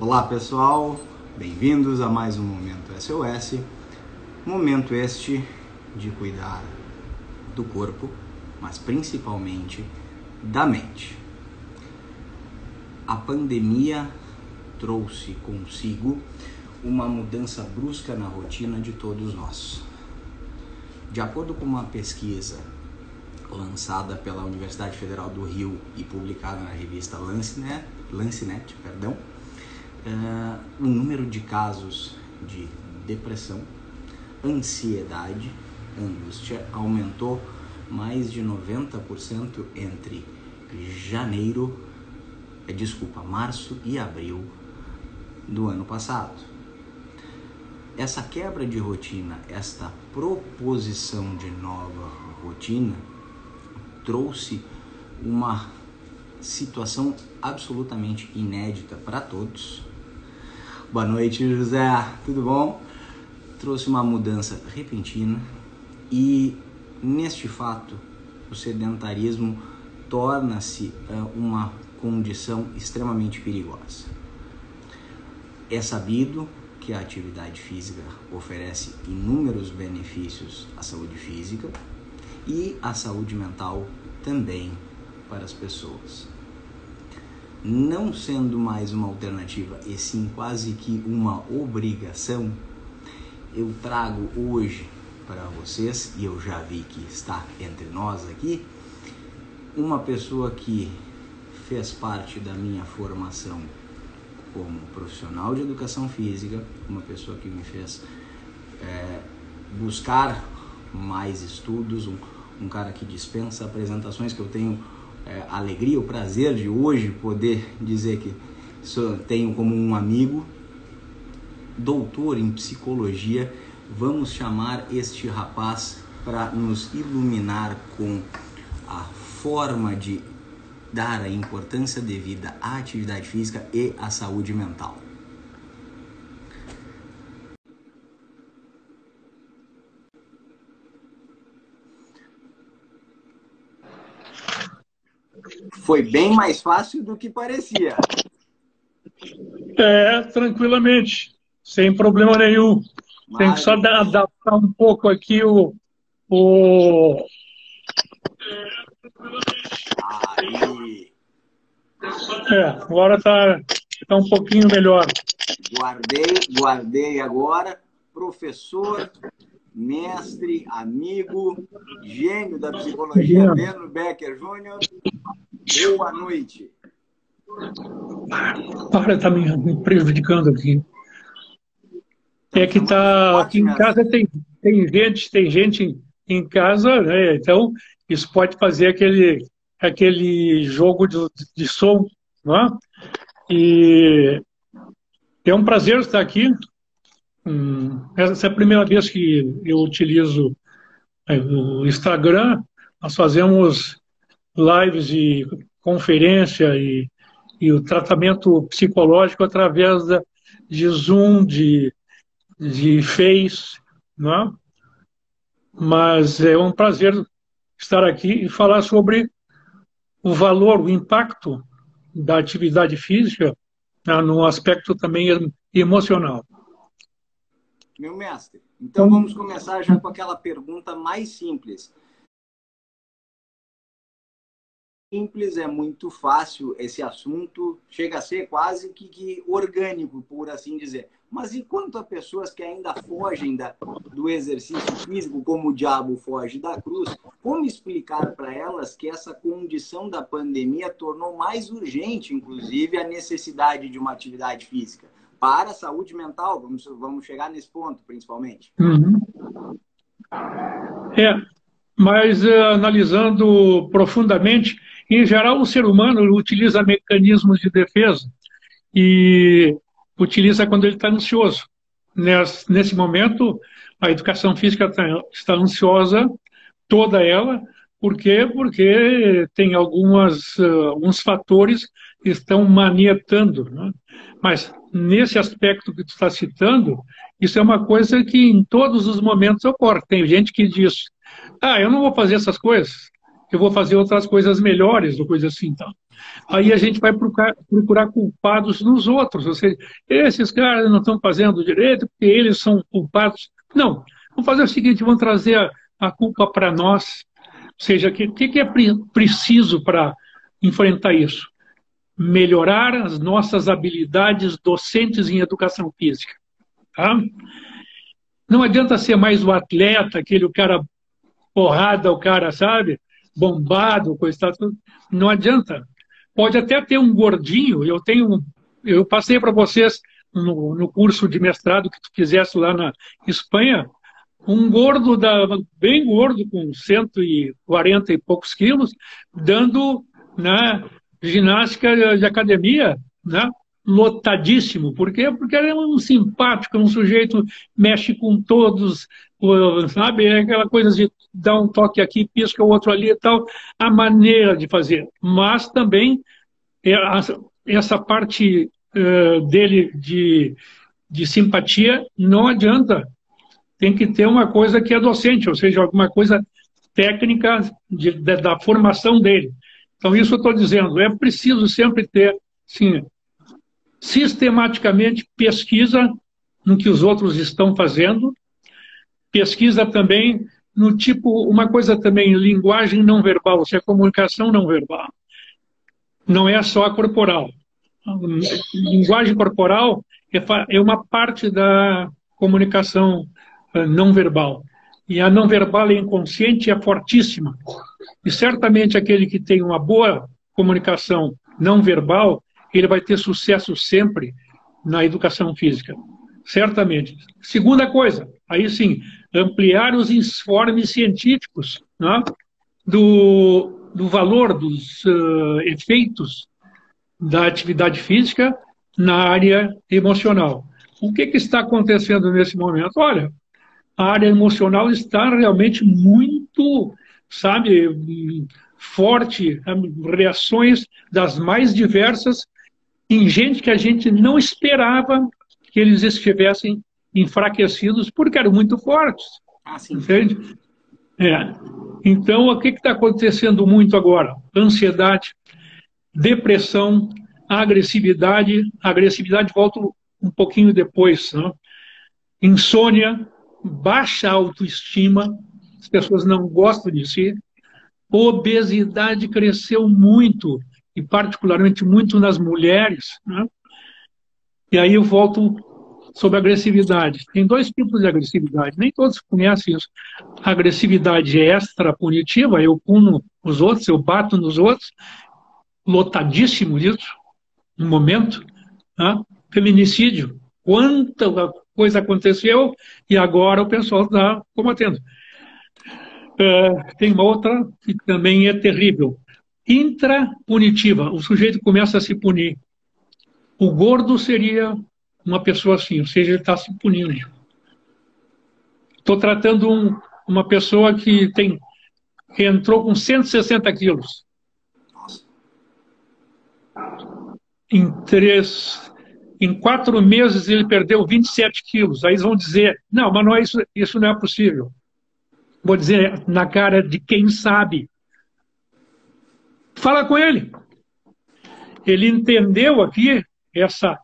Olá pessoal, bem-vindos a mais um Momento SOS. Momento este de cuidar do corpo, mas principalmente da mente. A pandemia trouxe consigo uma mudança brusca na rotina de todos nós. De acordo com uma pesquisa lançada pela Universidade Federal do Rio e publicada na revista Lancet, o número de casos de depressão, ansiedade, angústia aumentou mais de 90% entre março e abril do ano passado. Essa quebra de rotina, esta proposição de nova rotina, trouxe uma situação absolutamente inédita para todos. Boa noite, José, tudo bom? Trouxe uma mudança repentina e, neste fato, o sedentarismo torna-se uma condição extremamente perigosa. É sabido que a atividade física oferece inúmeros benefícios à saúde física e à saúde mental também para as pessoas. Não sendo mais uma alternativa, e sim quase que uma obrigação, eu trago hoje para vocês, e eu já vi que está entre nós aqui, uma pessoa que fez parte da minha formação como profissional de educação física, uma pessoa que me fez buscar mais estudos, um cara que dispensa apresentações, que eu tenho a alegria, o prazer de hoje poder dizer que tenho como um amigo, doutor em psicologia. Vamos chamar este rapaz para nos iluminar com a forma de dar a importância devida à atividade física e à saúde mental. Foi bem mais fácil do que parecia. Tranquilamente, sem problema nenhum. Tem que só adaptar um pouco aqui Aí. Agora tá um pouquinho melhor. Guardei agora. Professor, mestre, amigo, gênio da psicologia, Beno Becker Júnior. Boa noite. Tá me prejudicando aqui. É que tá aqui em casa tem gente em casa, né? Então isso pode fazer aquele jogo de som, né? E é um prazer estar aqui. Essa é a primeira vez que eu utilizo o Instagram. Nós fazemos lives de conferência e o tratamento psicológico através de Zoom, de Face, né? Mas é um prazer estar aqui e falar sobre o valor, o impacto da atividade física, né, no aspecto também emocional. Meu mestre, então vamos começar já com aquela pergunta mais simples. É muito fácil esse assunto, chega a ser quase que orgânico, por assim dizer. Mas e quanto a pessoas que ainda fogem do exercício físico, como o diabo foge da cruz, como explicar para elas que essa condição da pandemia tornou mais urgente, inclusive, a necessidade de uma atividade física para a saúde mental? Vamos chegar nesse ponto, principalmente. Mas analisando profundamente, em geral, o ser humano utiliza mecanismos de defesa e utiliza quando ele está ansioso. Nesse momento, a educação física está ansiosa, toda ela. Por quê? Porque tem alguns fatores que estão manietando, né? Mas nesse aspecto que tu está citando, isso é uma coisa que em todos os momentos ocorre. Tem gente que diz, eu não vou fazer essas coisas. eu vou fazer outras coisas melhores, ou coisa assim. Então. Aí a gente vai procurar culpados nos outros. Ou seja, esses caras não estão fazendo direito porque eles são culpados. Não. Vamos fazer o seguinte, vamos trazer a culpa para nós. Ou seja, o que é preciso para enfrentar isso? Melhorar as nossas habilidades docentes em educação física. Tá? Não adianta ser mais o atleta, aquele cara porrada, o cara, sabe? Bombado, coisa tal. Não adianta. Pode até ter um gordinho. Eu passei para vocês no curso de mestrado que tu fizesse lá na Espanha, um gordo, bem gordo, com 140 e poucos quilos, dando, né, ginástica de academia, né, lotadíssimo. Por quê? Porque ele é um simpático, um sujeito mexe com todos, sabe? É aquela coisa de dar um toque aqui, pisca o outro ali e tal, a maneira de fazer. Mas também essa parte dele de simpatia não adianta. Tem que ter uma coisa que é docente, ou seja, alguma coisa técnica da formação dele. Então, isso eu estou dizendo, é preciso sempre ter, sim, sistematicamente pesquisa no que os outros estão fazendo, pesquisa também no tipo, uma coisa também, linguagem não verbal, ou seja, comunicação não verbal. Não é só a corporal. Linguagem corporal é uma parte da comunicação não verbal. E a não verbal e inconsciente é fortíssima. E certamente aquele que tem uma boa comunicação não verbal, ele vai ter sucesso sempre na educação física. Certamente. Segunda coisa, aí sim, ampliar os informes científicos, né, do valor dos efeitos da atividade física na área emocional. O que está acontecendo nesse momento? Olha, a área emocional está realmente muito, sabe, forte, reações das mais diversas em gente que a gente não esperava que eles estivessem enfraquecidos porque eram muito fortes. Ah, sim. Entende? Então, o que está acontecendo muito agora? Ansiedade, depressão, agressividade. A agressividade volta um pouquinho depois, né? Insônia, baixa autoestima, as pessoas não gostam de si. Obesidade cresceu muito, e particularmente muito nas mulheres, né? E aí eu volto sobre a agressividade. Tem dois tipos de agressividade, nem todos conhecem isso. A agressividade extra-punitiva, eu puno os outros, eu bato nos outros, lotadíssimo disso, no momento, né? Feminicídio, quanta coisa aconteceu e agora o pessoal está combatendo. Tem uma outra que também é terrível. Intrapunitiva, o sujeito começa a se punir. O gordo seria uma pessoa assim, ou seja, ele está se punindo. Estou tratando uma pessoa que entrou com 160 quilos. Em 4 meses ele perdeu 27 quilos. Aí eles vão dizer, não, mas não é isso não é possível. Vou dizer na cara de quem sabe. Fala com ele. Ele entendeu aqui essa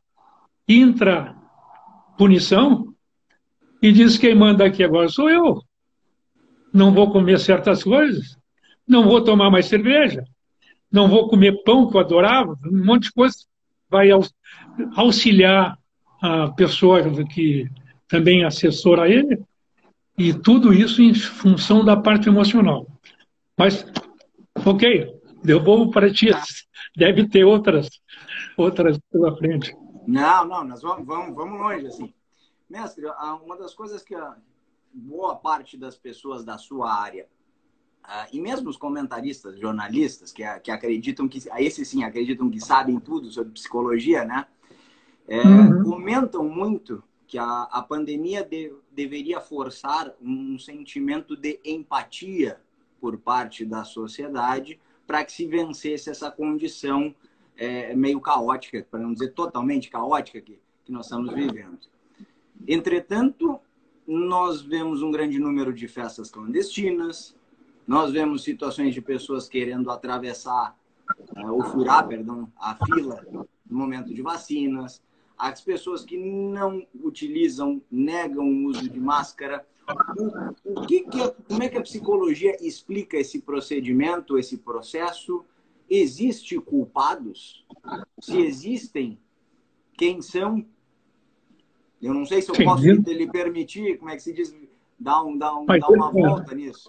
intrapunição e diz quem manda aqui agora sou eu. Não vou comer certas coisas, não vou tomar mais cerveja, não vou comer pão que eu adorava, um monte de coisa vai auxiliar a pessoa que também assessora ele, e tudo isso em função da parte emocional. Mas, ok, devolvo para ti, deve ter outras pela frente. Não, nós vamos longe, assim. Mestre, uma das coisas que boa parte das pessoas da sua área, e mesmo os comentaristas, jornalistas, que acreditam que, esses sim, acreditam que sabem tudo sobre psicologia, né? Comentam muito que a pandemia deveria forçar um sentimento de empatia por parte da sociedade para que se vencesse essa condição meio caótica, para não dizer totalmente caótica, que nós estamos vivendo. Entretanto, nós vemos um grande número de festas clandestinas, Nós vemos situações de pessoas querendo atravessar, ou furar, perdão, a fila no momento de vacinas. As pessoas que não utilizam, negam o uso de máscara. Como é que a psicologia explica esse procedimento, esse processo? Existem culpados? Se existem, quem são? Eu não sei se eu posso lhe permitir, como é que se diz, dar uma volta nisso.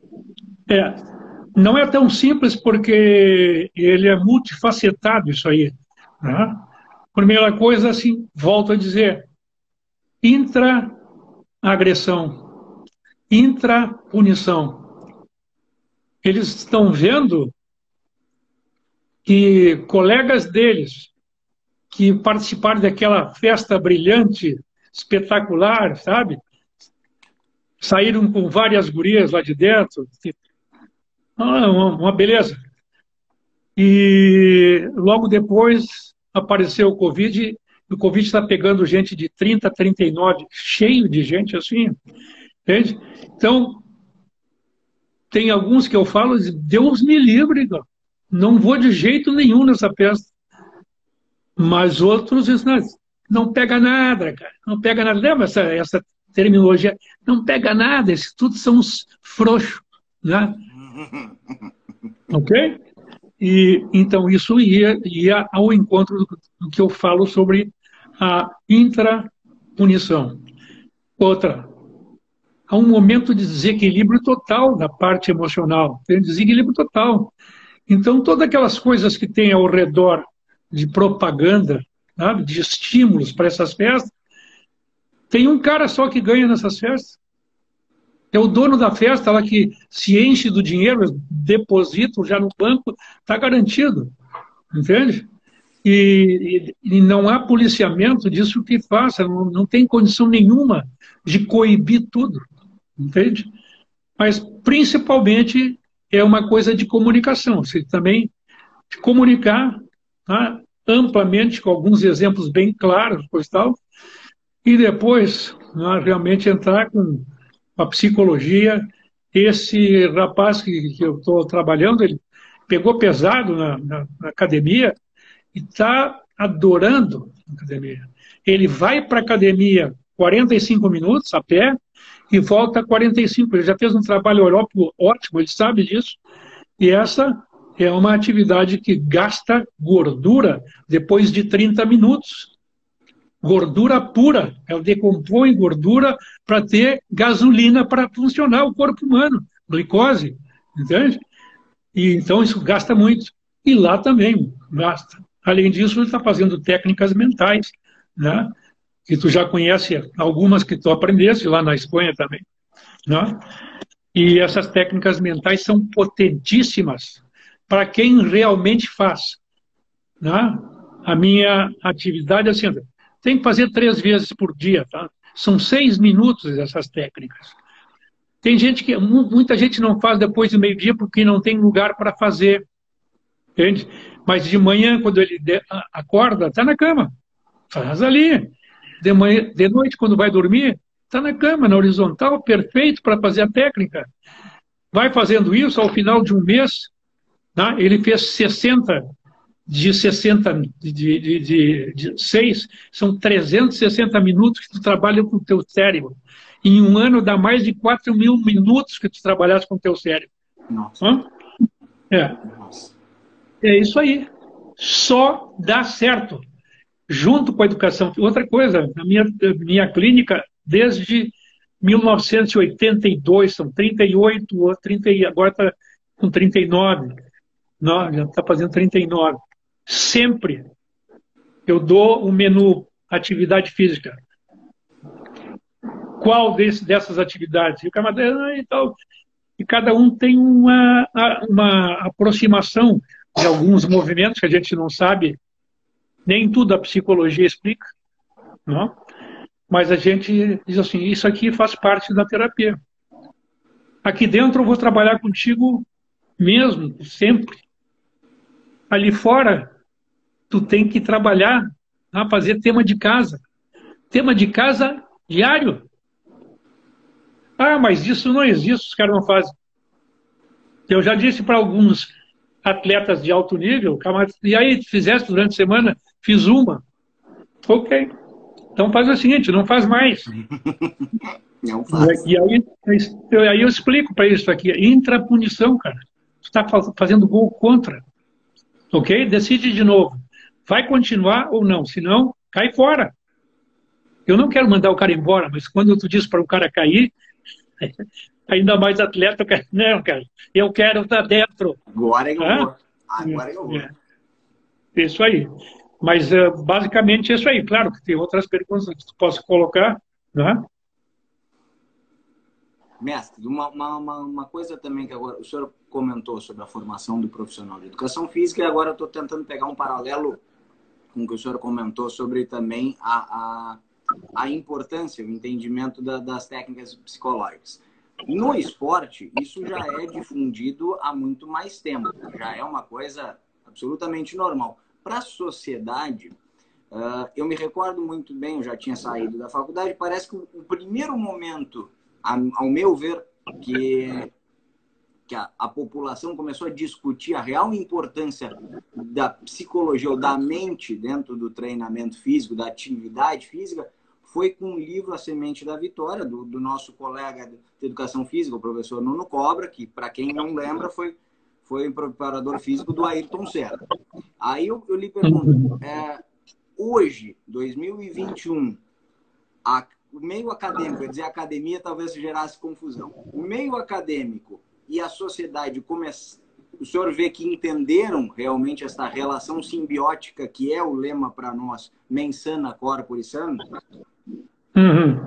Não é tão simples porque ele é multifacetado isso aí. Né? Primeira coisa, assim, volto a dizer, intra-agressão, intra-punição. Eles estão vendo que colegas deles que participaram daquela festa brilhante, espetacular, sabe? Saíram com várias gurias lá de dentro. Uma beleza. E logo depois apareceu o Covid, e o Covid está pegando gente de 30 a 39, cheio de gente assim, entende? Então, tem alguns que eu falo, Deus me livre, não vou de jeito nenhum nessa festa. Mas outros dizem, não pega nada, cara, não pega nada. Lembra essa terminologia? Não pega nada, esses tudo são uns frouxos, né? Ok? E então isso ia ao encontro do que eu falo sobre a intrapunição. Outra, há um momento de desequilíbrio total da parte emocional, tem desequilíbrio total. Então, todas aquelas coisas que tem ao redor de propaganda, sabe, de estímulos para essas festas, tem um cara só que ganha nessas festas. É o dono da festa lá que se enche do dinheiro, deposita já no banco, está garantido. Entende? E não há policiamento disso que faça, não tem condição nenhuma de coibir tudo. Entende? Mas, principalmente, é uma coisa de comunicação. Você também de comunicar, tá, amplamente, com alguns exemplos bem claros, coisa tal, e depois, né, realmente entrar com a psicologia. Esse rapaz que eu estou trabalhando, ele pegou pesado na academia e está adorando a academia. Ele vai para a academia 45 minutos a pé e volta 45. Ele já fez um trabalho ótimo, ele sabe disso. E essa é uma atividade que gasta gordura depois de 30 minutos. Gordura pura, ela decompõe gordura para ter gasolina para funcionar o corpo humano, glicose, entende? E então isso gasta muito. E lá também gasta. Além disso, ele está fazendo técnicas mentais, né? Que tu já conhece algumas que tu aprendeste lá na Espanha também, né? E essas técnicas mentais são potentíssimas para quem realmente faz, né? A minha atividade é assim, tem que fazer 3 vezes por dia, tá? São 6 minutos essas técnicas. Tem gente que, muita gente não faz depois do meio-dia porque não tem lugar para fazer, entende? Mas de manhã, quando ele acorda, está na cama, faz ali. De noite, quando vai dormir, está na cama, na horizontal, perfeito para fazer a técnica. Vai fazendo isso, ao final de um mês, tá? Ele fez 60 de 60, de 6, são 360 minutos que tu trabalha com o teu cérebro. Em um ano dá mais de 4.000 minutos que tu trabalhaste com o teu cérebro. Nossa. É isso aí. Só dá certo. Junto com a educação. Outra coisa, na minha clínica, desde 1982, são 38, 30, agora está com 39. Não, já está fazendo 39. Sempre eu dou um menu atividade física. Qual dessas atividades? E cada um tem uma aproximação de alguns movimentos que a gente não sabe, nem tudo a psicologia explica, não? Mas a gente diz assim, isso aqui faz parte da terapia. Aqui dentro eu vou trabalhar contigo mesmo, sempre. Ali fora, tu tem que trabalhar, tá? Fazer tema de casa. Tema de casa diário. Ah, mas isso não existe, os caras não fazem. Eu já disse para alguns atletas de alto nível, e aí, fizeste durante a semana? Fiz uma. Ok. Então faz o seguinte, não faz mais. Não faz. E aí eu explico para isso aqui, intrapunição, cara. Tu está fazendo gol contra, ok? Decide de novo. Vai continuar ou não? Se não, cai fora. Eu não quero mandar o cara embora, mas quando tu diz para o cara cair, ainda mais atleta, cara, não, cara, eu quero estar dentro. Agora eu Ah? vou. Agora eu vou. Isso aí. Mas basicamente é isso aí. Claro que tem outras perguntas que tu possa colocar, né? Mestre, uma coisa também que agora o senhor comentou sobre a formação do profissional de educação física e agora eu estou tentando pegar um paralelo com o que o senhor comentou sobre também a importância, o entendimento das técnicas psicológicas. No esporte, isso já é difundido há muito mais tempo, já é uma coisa absolutamente normal. Para a sociedade, eu me recordo muito bem, eu já tinha saído da faculdade, parece que o primeiro momento, ao meu ver, que a população começou a discutir a real importância da psicologia ou da mente dentro do treinamento físico, da atividade física, foi com o livro A Semente da Vitória, do nosso colega de educação física, o professor Nuno Cobra, que, para quem não lembra, foi um preparador físico do Ayrton Senna. Aí eu lhe pergunto, hoje, 2021, o meio acadêmico, quer dizer, a academia talvez gerasse confusão. O meio acadêmico e a sociedade, o senhor vê que entenderam realmente essa relação simbiótica que é o lema para nós, mens sana corpore sano? Uhum.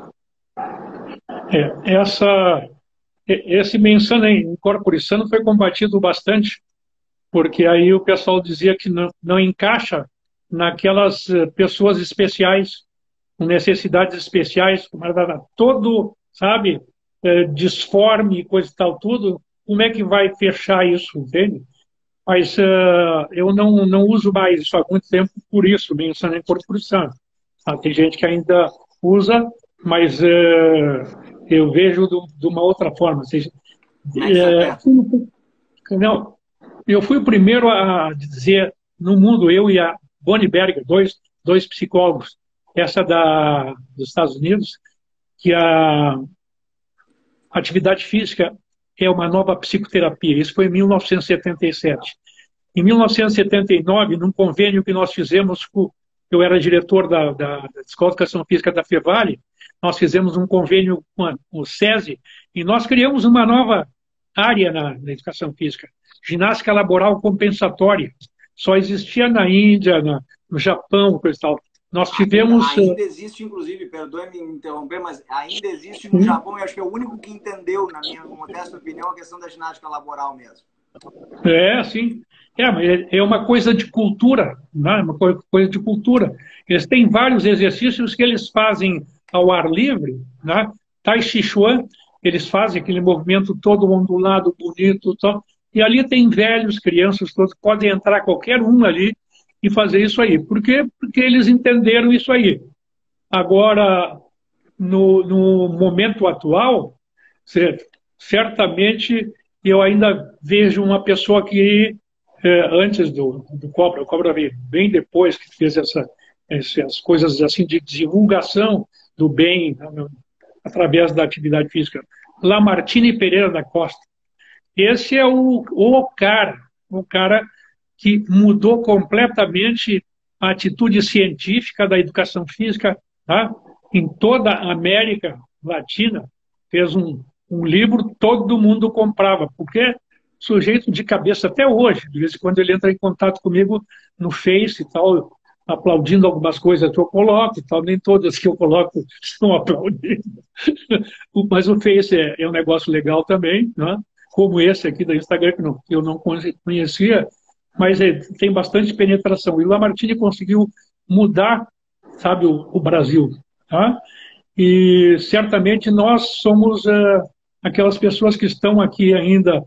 Esse mens sana corpore sano foi combatido bastante, porque aí o pessoal dizia que não encaixa naquelas pessoas especiais, com necessidades especiais, todo, sabe, disforme, coisa e tal, tudo, como é que vai fechar isso, entende? Mas eu não uso mais isso há muito tempo, por isso, menção em corpo sano. Tem gente que ainda usa, mas eu vejo de uma outra forma. Ou seja, não, eu fui o primeiro a dizer no mundo, eu e a Bonnie Berger, dois psicólogos, essa dos Estados Unidos, que a atividade física é uma nova psicoterapia. Isso foi em 1977. Em 1979, num convênio que nós fizemos, eu era diretor da Escola de Educação Física da Fevale, nós fizemos um convênio com o SESI e nós criamos uma nova área na educação física, ginástica laboral compensatória. Só existia na Índia, no Japão, coisa e tal. Nós tivemos... Ainda existe, inclusive, perdoe-me me interromper, mas ainda existe no Japão, e acho que é o único que entendeu, na minha modesta opinião, a questão da ginástica laboral mesmo. Sim. É uma coisa de cultura, né? Uma coisa de cultura. Eles têm vários exercícios que eles fazem ao ar livre, né? Tai Chi Chuan, eles fazem aquele movimento todo ondulado, bonito, e ali tem velhos, crianças, todos, podem entrar qualquer um ali e fazer isso aí. Por quê? Porque eles entenderam isso aí. Agora, no momento atual, certamente eu ainda vejo uma pessoa que, antes do Cobra, o Cobra veio bem depois, que fez essas coisas assim de divulgação do bem, através da atividade física. Lamartine Pereira da Costa. Esse é o cara que mudou completamente a atitude científica da educação física, tá? Em toda a América Latina. Fez um livro, todo mundo comprava, porque sujeito de cabeça até hoje, de vez em quando ele entra em contato comigo no Face e tal, aplaudindo algumas coisas que eu coloco e tal, nem todas que eu coloco estão aplaudindo. Mas o Face é um negócio legal também, né? Como esse aqui do Instagram, que eu não conhecia, mas tem bastante penetração. E o Lamartine conseguiu mudar, sabe, o Brasil. Tá? E certamente nós somos aquelas pessoas que estão aqui ainda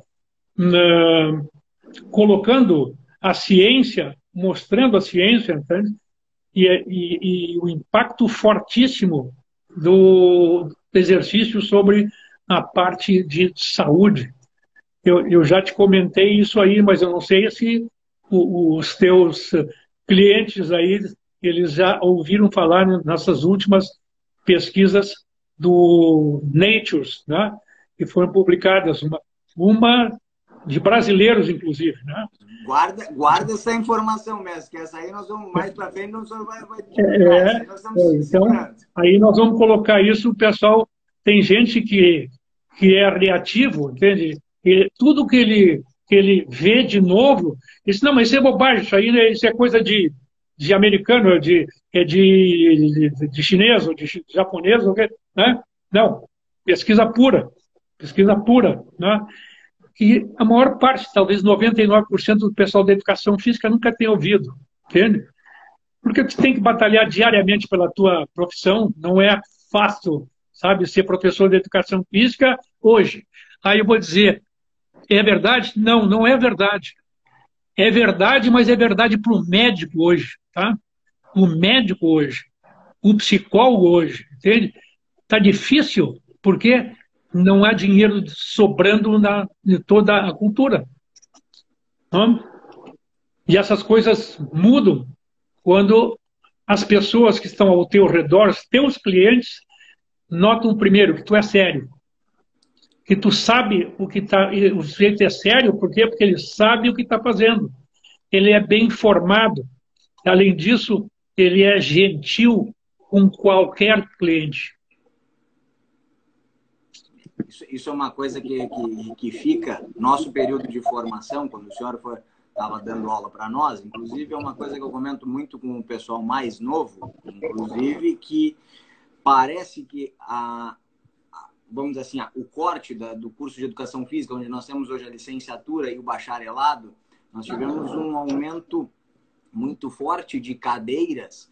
colocando a ciência, mostrando a ciência, entende? E o impacto fortíssimo do exercício sobre a parte de saúde. eu já te comentei isso aí, mas eu não sei se os teus clientes aí, eles já ouviram falar nessas últimas pesquisas do Nature, né? Que foram publicadas, uma de brasileiros, inclusive, né? Guarda essa informação mesmo, que essa aí nós vamos mais para frente, não só vai divulgar, essa É, aí nós estamos então, segurando. aí nós vamos colocar isso, o pessoal, tem gente que é reativo, entende? E tudo que ele vê de novo, diz, não, mas isso é bobagem, isso é coisa de americano, de chinês, ou de japonês, ou né? Não, pesquisa pura, né? Que a maior parte, talvez 99% do pessoal da educação física nunca tenha ouvido, entende? Porque tu tem que batalhar diariamente pela tua profissão, não é fácil, sabe, ser professor de educação física hoje. Aí eu vou dizer, é verdade? Não, não é verdade. É verdade, mas é verdade para o médico hoje, tá? O médico hoje, o psicólogo hoje, entende? Está difícil, porque não há dinheiro sobrando em toda a cultura. Não? E essas coisas mudam quando as pessoas que estão ao teu redor, os teus clientes, notam primeiro que tu é sério, que tu sabe o que está, o sujeito é sério, por quê? Porque ele sabe o que está fazendo, ele é bem informado, além disso, ele é gentil com qualquer cliente. Isso é uma coisa que fica, nosso período de formação, quando o senhor estava dando aula para nós, inclusive é uma coisa que eu comento muito com o pessoal mais novo, inclusive, que parece que vamos dizer assim, o corte do curso de Educação Física, onde nós temos hoje a licenciatura e o bacharelado, nós tivemos um aumento muito forte de cadeiras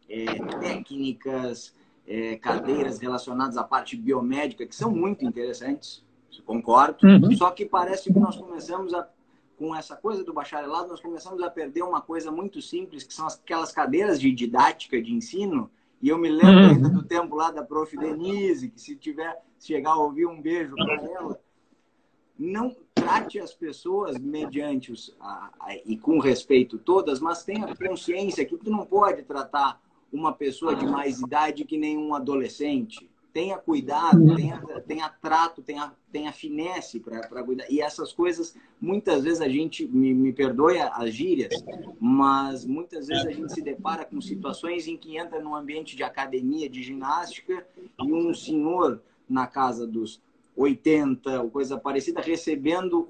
técnicas, cadeiras relacionadas à parte biomédica, que são muito interessantes, concordo. Uhum. Só que parece que nós começamos com essa coisa do bacharelado, nós começamos a perder uma coisa muito simples, que são aquelas cadeiras de didática, de ensino. E eu me lembro ainda do tempo lá da Prof. Denise, que se chegar a ouvir, um beijo para ela. Não trate as pessoas mediante e com respeito todas, mas tenha consciência que tu não pode tratar uma pessoa de mais idade que nem um adolescente. Tenha cuidado, tenha trato, tenha finesse para cuidar. E essas coisas, muitas vezes a gente, me perdoe as gírias, mas muitas vezes a gente se depara com situações em que entra num ambiente de academia, de ginástica, e um senhor na casa dos 80, ou coisa parecida, recebendo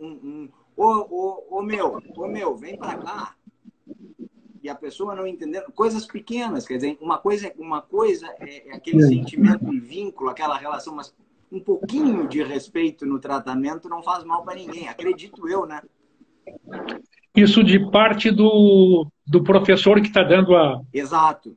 ô meu, vem para cá. E a pessoa não entendendo, coisas pequenas, quer dizer, uma coisa é aquele sentimento e vínculo, aquela relação, mas um pouquinho de respeito no tratamento não faz mal para ninguém, acredito eu, né? Isso de parte do professor que está dando a... Exato.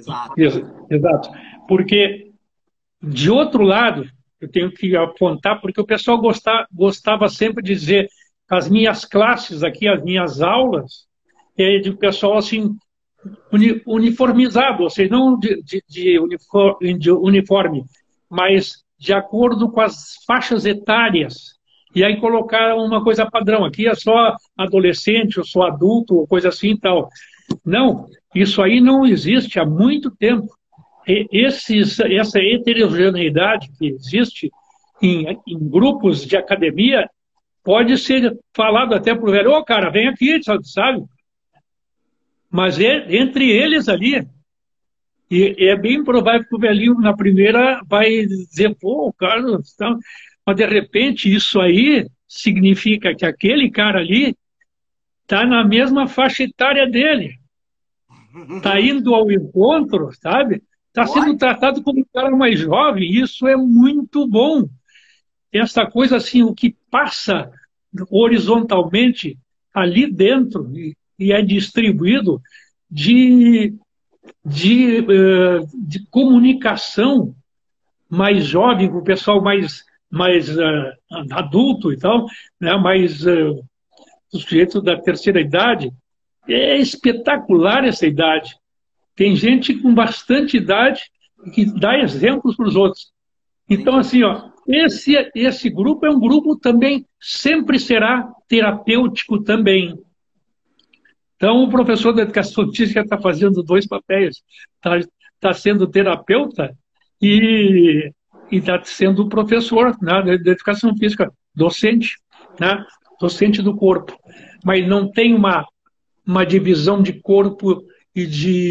Exato. Porque, de outro lado, eu tenho que apontar, porque o pessoal gostava sempre de dizer, as minhas classes aqui, as minhas aulas, de pessoal assim, uniformizado, ou seja, não de uniforme, mas de acordo com as faixas etárias. E aí colocaram uma coisa padrão, aqui é só adolescente, ou só adulto, ou coisa assim e tal. Não, isso aí não existe há muito tempo. Essa heterogeneidade que existe em grupos de academia pode ser falado até para o velho, ô cara, vem aqui, sabe? Mas entre eles ali, e é bem provável que o velhinho na primeira vai dizer, pô, cara, mas de repente isso aí significa que aquele cara ali está na mesma faixa etária dele, está indo ao encontro, sabe? Está sendo tratado como um cara mais jovem, isso é muito bom. Essa coisa assim, o que passa horizontalmente ali dentro e é distribuído de comunicação mais jovem, com o pessoal mais adulto e tal, né? Mais sujeito da terceira idade. É espetacular essa idade. Tem gente com bastante idade que dá exemplos para os outros. Então, assim, ó, esse grupo é um grupo também, sempre será terapêutico também. Então, o professor da educação física está fazendo dois papéis. Tá sendo terapeuta e está sendo professor, né, da educação física, docente, né, docente do corpo. Mas não tem uma divisão de corpo e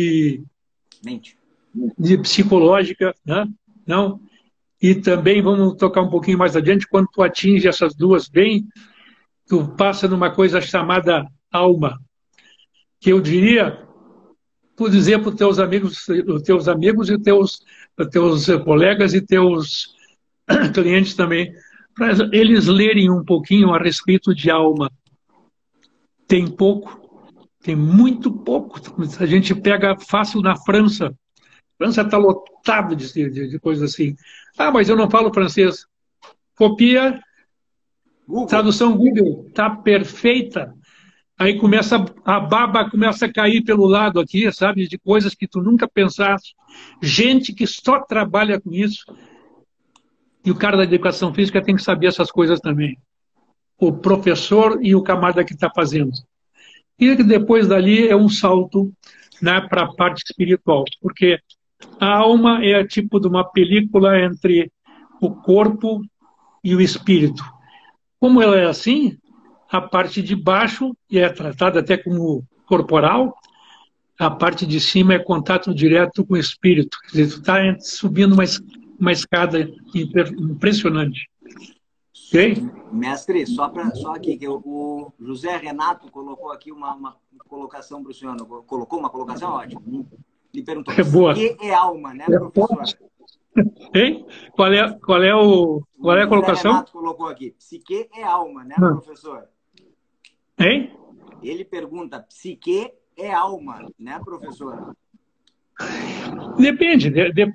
de psicológica, né? Não. E também, vamos tocar um pouquinho mais adiante, quando tu atinge essas duas bem, tu passa numa coisa chamada alma, que eu diria, tu dizer para os teus amigos e teus colegas e teus clientes também, para eles lerem um pouquinho a respeito de alma. Tem pouco, tem muito pouco. A gente pega fácil na França. A França está lotada de coisas assim. Ah, mas eu não falo francês. Copia, Google. Tradução Google, está perfeita. Aí a baba começa a cair pelo lado aqui, sabe, de coisas que tu nunca pensaste. Gente que só trabalha com isso. E o cara da educação física tem que saber essas coisas também. O professor e o camarada que está fazendo. E depois dali é um salto, né, para a parte espiritual, porque a alma é tipo de uma película entre o corpo e o espírito. Como ela é assim, a parte de baixo é tratada até como corporal, a parte de cima é contato direto com o espírito. Quer dizer, tu está subindo uma escada impressionante. Ok? Mestre, só aqui, que o José Renato colocou aqui uma colocação para o senhor. Colocou uma colocação ótima. Ele perguntou boa. o que é alma, né, professor? Hein? Qual é a colocação? José Renato colocou aqui. Psique é alma, né, professor? Hein? Ele pergunta, psique é alma, né, professor? Depende.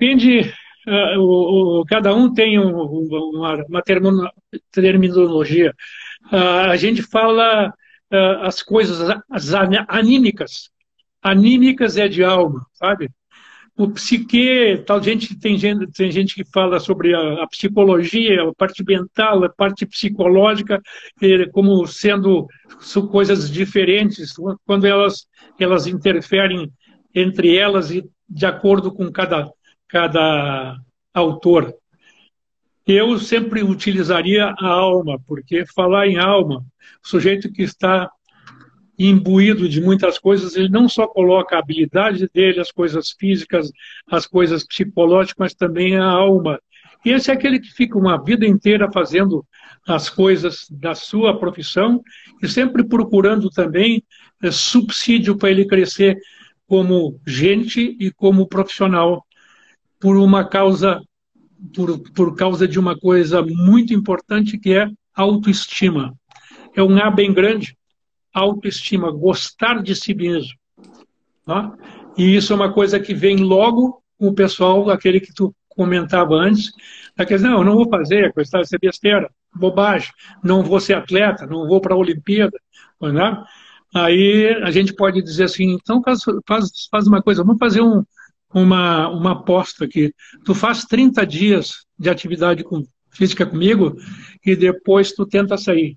Cada um tem uma terminologia. A gente fala as coisas anímicas. Anímicas é de alma, sabe? O psique, tem gente que fala sobre a psicologia, a parte mental, a parte psicológica, como sendo coisas diferentes, quando elas interferem entre elas e de acordo com cada autor. Eu sempre utilizaria a alma, porque falar em alma, o sujeito que está imbuído de muitas coisas, ele não só coloca a habilidade dele, as coisas físicas, as coisas psicológicas, mas também a alma. E esse é aquele que fica uma vida inteira fazendo as coisas da sua profissão e sempre procurando também subsídio para ele crescer como gente e como profissional por uma causa, por causa de uma coisa muito importante que é autoestima. É um A bem grande, autoestima, gostar de si mesmo. Tá? E isso é uma coisa que vem logo com o pessoal, aquele que tu comentava antes, daqueles, não, eu não vou fazer, vai ser besteira, bobagem, não vou ser atleta, não vou para a Olimpíada. Né? Aí a gente pode dizer assim, então faz uma coisa, vamos fazer uma aposta aqui. Tu faz 30 dias de atividade física comigo e depois tu tenta sair.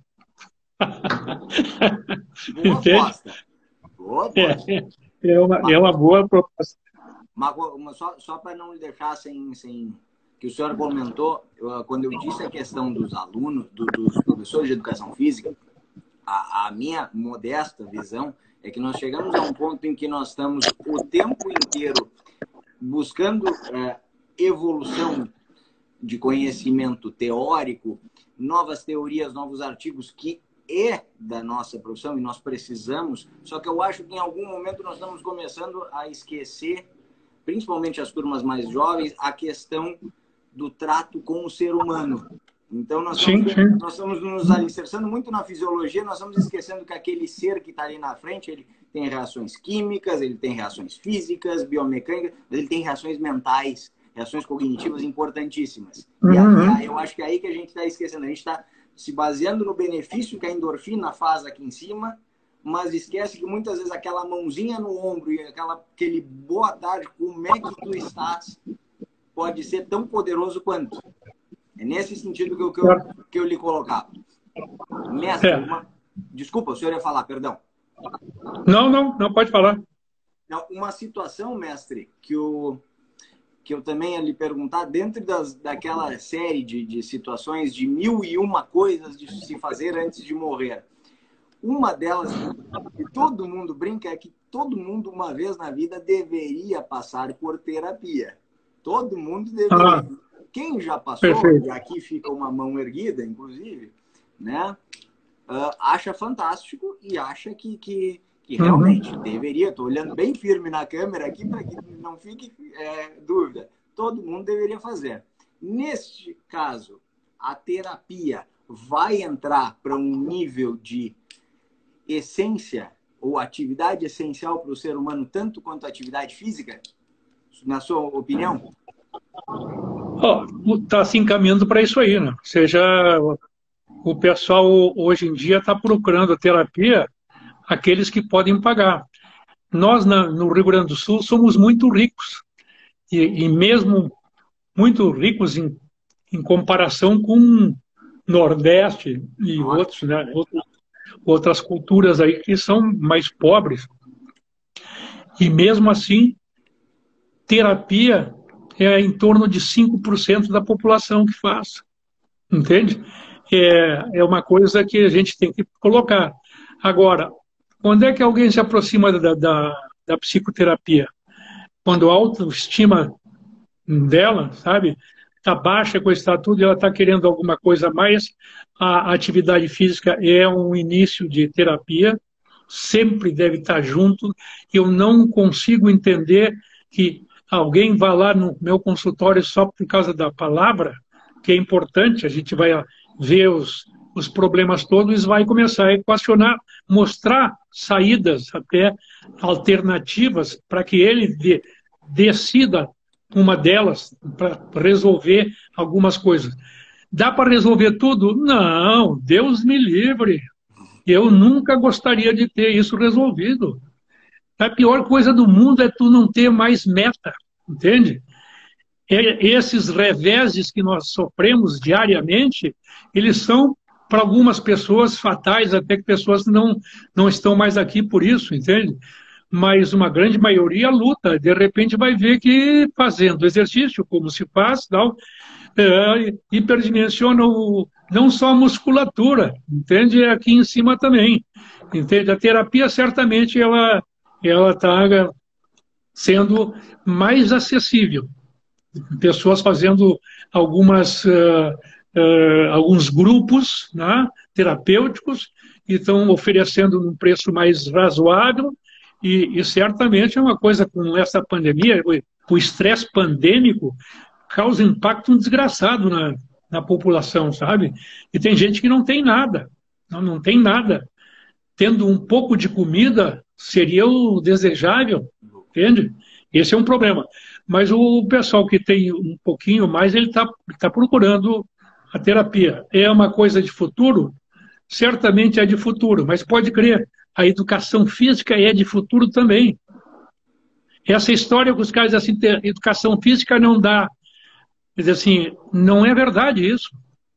Boa aposta. Boa aposta. É uma boa proposta. Só para não deixar sem que o senhor comentou, quando eu disse a questão dos alunos, dos professores de educação física, a minha modesta visão é que nós chegamos a um ponto em que nós estamos o tempo inteiro buscando evolução de conhecimento teórico, novas teorias, novos artigos que é da nossa profissão e nós precisamos, só que eu acho que em algum momento nós estamos começando a esquecer, principalmente as turmas mais jovens, a questão do trato com o ser humano. Então nós estamos nos alicerçando muito na fisiologia, nós estamos esquecendo que aquele ser que está ali na frente, ele tem reações químicas, ele tem reações físicas, biomecânicas, mas ele tem reações mentais, reações cognitivas importantíssimas. E eu acho que é aí que a gente está esquecendo. A gente está se baseando no benefício que a endorfina faz aqui em cima, mas esquece que muitas vezes aquela mãozinha no ombro e aquele boa tarde, como é que tu estás, pode ser tão poderoso quanto. É nesse sentido Certo. que eu lhe colocava. Mestre, É. desculpa, o senhor ia falar, perdão. Não, não, não pode falar. Uma situação, mestre, que eu também ia lhe perguntar, dentro daquela série de situações de 1001 coisas de se fazer antes de morrer. Uma delas, que todo mundo brinca, é que todo mundo, uma vez na vida, deveria passar por terapia. Todo mundo Ah, deveria. Quem já passou, e perfeito. aqui fica uma mão erguida, inclusive, né, acha fantástico e acha que realmente Uhum. deveria. Estou olhando bem firme na câmera aqui para que não fique dúvida. Todo mundo deveria fazer. Neste caso, a terapia vai entrar para um nível de essência ou atividade essencial para o ser humano, tanto quanto a atividade física? Na sua opinião? Está se encaminhando para isso aí, né? Ou seja, o pessoal hoje em dia está procurando a terapia aqueles que podem pagar. Nós, no Rio Grande do Sul, somos muito ricos, e mesmo muito ricos em comparação com Nordeste e Nossa. outros, né? Outras culturas aí que são mais pobres. E mesmo assim, terapia é em torno de 5% da população que faz, entende? É uma coisa que a gente tem que colocar. Agora, quando é que alguém se aproxima da psicoterapia? Quando a autoestima dela, sabe, está baixa, coisa está tudo, e ela está querendo alguma coisa a mais, a atividade física é um início de terapia, sempre deve estar junto. Eu não consigo entender que alguém vá lá no meu consultório só por causa da palavra, que é importante, a gente vai ver os problemas todos e vai começar a equacionar, mostrar saídas até alternativas para que ele decida uma delas para resolver algumas coisas. Dá para resolver tudo? Não, Deus me livre. Eu nunca gostaria de ter isso resolvido. A pior coisa do mundo é tu não ter mais meta, entende? Esses reveses que nós sofremos diariamente, eles são, para algumas pessoas, fatais, até que pessoas não estão mais aqui por isso, entende? Mas uma grande maioria luta. De repente vai ver que fazendo exercício, como se faz, tal, hiperdimensiona não só a musculatura, entende? Aqui em cima também, entende? A terapia certamente ela está sendo mais acessível. Pessoas fazendo alguns grupos, né, terapêuticos, e estão oferecendo um preço mais razoável, e certamente é uma coisa com essa pandemia, o estresse pandêmico causa impacto desgraçado na população, sabe? E tem gente que não tem nada, não tem nada. Tendo um pouco de comida seria o desejável, entende? Esse é um problema. Mas o pessoal que tem um pouquinho mais, ele tá procurando a terapia. É uma coisa de futuro? Certamente é de futuro, mas pode crer, a educação física é de futuro também. Essa história que os caras assim, educação física não dá. Quer dizer assim, não é verdade isso.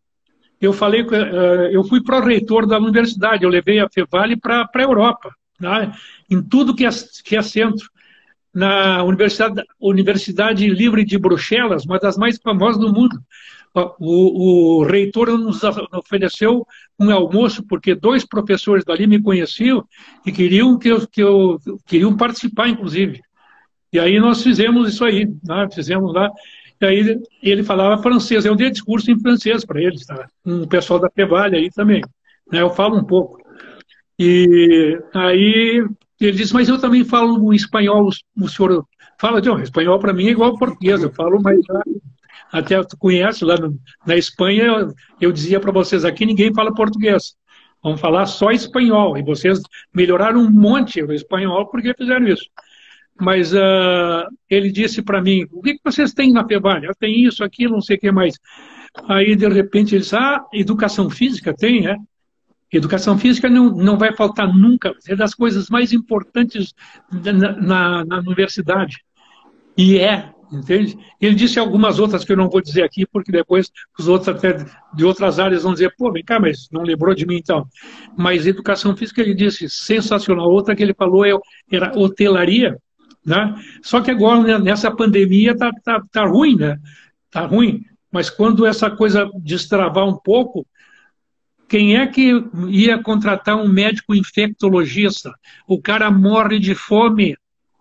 Eu fui pró-reitor da universidade, eu levei a Fevale para a Europa, né? Em tudo que é centro. Na Universidade Livre de Bruxelas, uma das mais famosas do mundo. O reitor nos ofereceu um almoço, porque dois professores dali me conheciam e queriam queriam participar, inclusive. E aí nós fizemos isso aí, né? Fizemos lá. E aí ele falava francês, eu dei discurso em francês para eles, tá? Um pessoal da Fevale aí também, né? Eu falo um pouco. E aí ele disse, mas eu também falo um espanhol, o senhor fala, não, espanhol para mim é igual ao português, eu falo, mas até tu conhece, lá na Espanha, eu dizia para vocês, aqui ninguém fala português, vamos falar só espanhol, e vocês melhoraram um monte o espanhol porque fizeram isso. Mas ele disse para mim, o que vocês têm na Fevale? Eu tenho isso, aquilo, não sei o que mais. Aí, de repente, ele disse, educação física tem, é? Educação física não vai faltar nunca, é das coisas mais importantes na universidade. E é, Entende? Ele disse algumas outras que eu não vou dizer aqui, porque depois os outros até de outras áreas vão dizer, pô, vem cá, mas não lembrou de mim então. Mas educação física, ele disse, sensacional. Outra que ele falou era hotelaria, né? Só que agora, né, nessa pandemia, tá ruim, né? Tá ruim. Mas quando essa coisa destravar um pouco, quem é que ia contratar um médico infectologista? O cara morre de fome.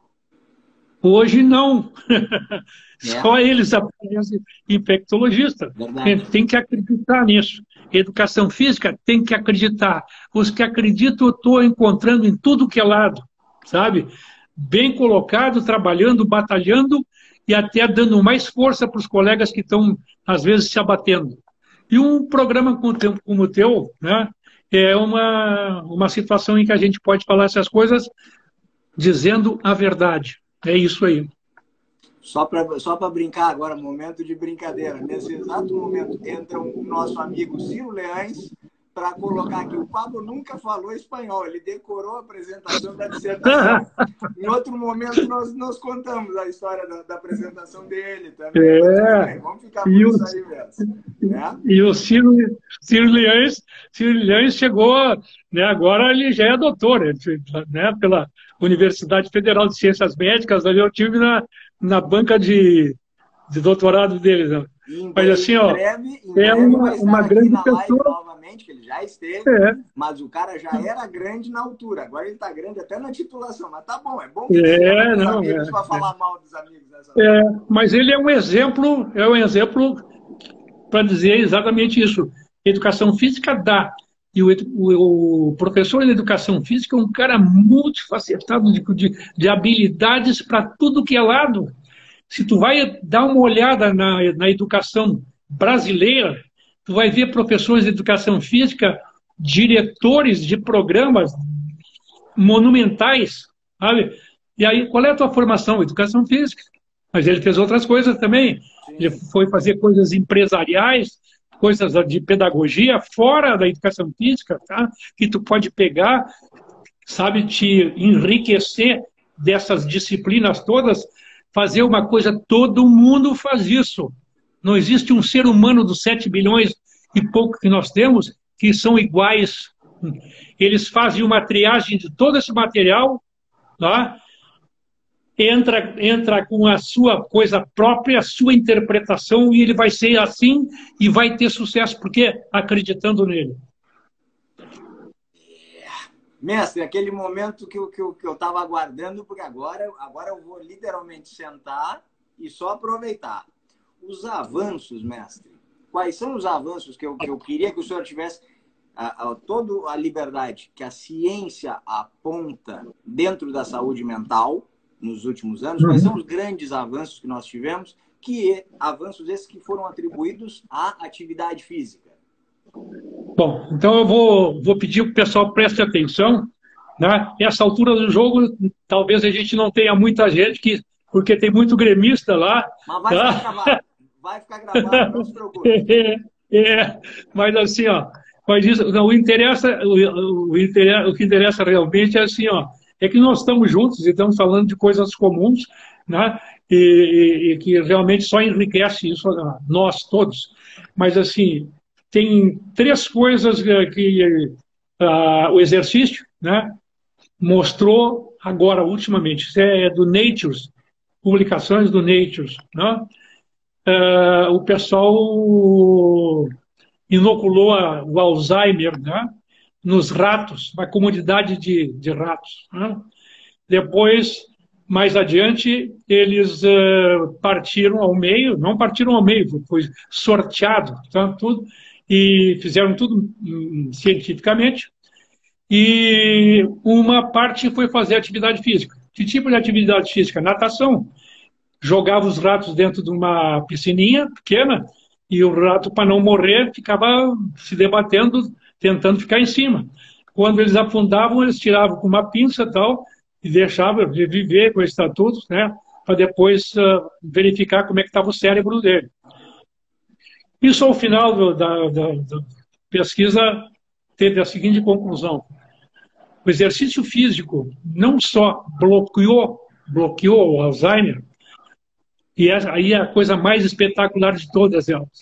Hoje não. Só eles aparecem infectologistas. Tem que acreditar nisso. Educação física tem que acreditar. Os que acreditam, eu estou encontrando em tudo que é lado, sabe? Bem colocado, trabalhando, batalhando e até dando mais força para os colegas que estão, às vezes, se abatendo. E um programa como o teu, né, é uma situação em que a gente pode falar essas coisas dizendo a verdade. É isso aí. Só para brincar agora, momento de brincadeira. Nesse exato momento entra o nosso amigo Ciro Leães para colocar aqui. O Pablo nunca falou espanhol, ele decorou a apresentação da dissertação. Em outro momento nós contamos a história da apresentação dele também. Vamos ficar por isso aí mesmo. E o Ciro Leães chegou, né, agora ele já é doutor, né, pela Universidade Federal de Ciências Médicas, ali eu tive na banca de doutorado dele. Né? Mas assim, ó, é uma grande pessoa. Novamente, que ele já esteve, mas o cara já era grande na altura. Agora ele está grande até na titulação. Mas tá bom, é bom que amigos para falar mal dos amigos. Mas ele é um exemplo para dizer exatamente isso. Educação física dá. E o professor de educação física é um cara multifacetado de habilidades para tudo que é lado. Se tu vai dar uma olhada na educação brasileira, tu vai ver professores de educação física, diretores de programas monumentais, sabe? E aí, qual é a tua formação? Educação física. Mas ele fez outras coisas também. Ele foi fazer coisas empresariais, coisas de pedagogia fora da educação física, tá? Que tu pode pegar, sabe, te enriquecer dessas disciplinas todas, fazer uma coisa, todo mundo faz isso. Não existe um ser humano dos 7 bilhões e pouco que nós temos que são iguais. Eles fazem uma triagem de todo esse material, tá? Entra com a sua coisa própria, a sua interpretação, e ele vai ser assim e vai ter sucesso, porque acreditando nele. Mestre, aquele momento que eu estava aguardando, porque agora eu vou literalmente sentar e só aproveitar. Os avanços, mestre, quais são os avanços que eu queria que o senhor tivesse toda a liberdade que a ciência aponta dentro da saúde mental nos últimos anos? Quais são os grandes avanços que nós tivemos, avanços esses que foram atribuídos à atividade física? Bom, então eu vou pedir que o pessoal preste atenção, né? Nessa altura do jogo, talvez a gente não tenha muita gente, porque tem muito gremista lá. Mas vai ficar gravado, não se preocupe. Mas assim, ó, mas isso, o que interessa realmente é assim, ó, é que nós estamos juntos e estamos falando de coisas comuns, né? E que realmente só enriquece isso nós todos. Mas assim, tem 3 coisas que o exercício, né, mostrou agora, ultimamente. Isso é do Nature, publicações do Nature. Né? O pessoal inoculou o Alzheimer, né, nos ratos, uma comunidade de ratos. Né? Depois, mais adiante, eles partiram ao meio, não partiram ao meio, foi sorteado, tá, tudo, e fizeram tudo cientificamente, e uma parte foi fazer atividade física. Que tipo de atividade física? Natação. Jogava os ratos dentro de uma piscininha pequena, e o rato, para não morrer, ficava se debatendo, tentando ficar em cima. Quando eles afundavam, eles tiravam com uma pinça e tal, e deixavam viver com estatutos, né, para depois verificar como é que estava o cérebro dele. Isso, ao final da pesquisa, teve a seguinte conclusão. O exercício físico não só bloqueou o Alzheimer, E aí a coisa mais espetacular de todas elas.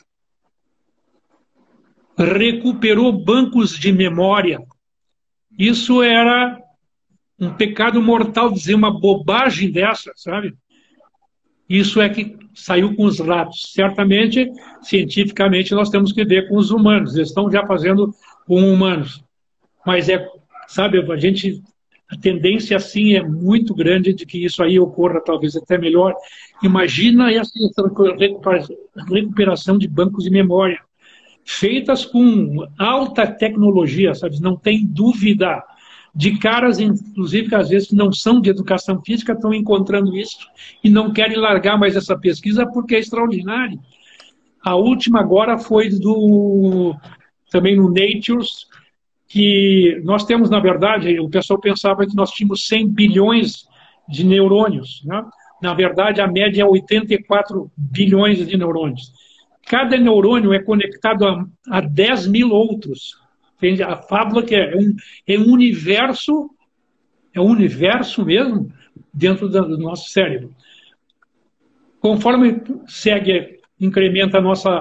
Recuperou bancos de memória. Isso era um pecado mortal dizer uma bobagem dessa, sabe? Isso é que saiu com os ratos. Certamente, cientificamente, nós temos que ver com os humanos. Eles estão já fazendo com humanos. Mas sabe, a tendência assim é muito grande de que isso aí ocorra talvez até melhor. Imagina essa recuperação de bancos de memória, feitas com alta tecnologia, sabe? Não tem dúvida de caras, inclusive, que às vezes não são de educação física, estão encontrando isso e não querem largar mais essa pesquisa porque é extraordinário. A última agora foi também no Natures, que nós temos, na verdade, o pessoal pensava que nós tínhamos 100 bilhões de neurônios, né? Na verdade, a média é 84 bilhões de neurônios. Cada neurônio é conectado a 10 mil outros. Entende? A fábula que é um universo mesmo dentro do nosso cérebro. Conforme incrementa a nossa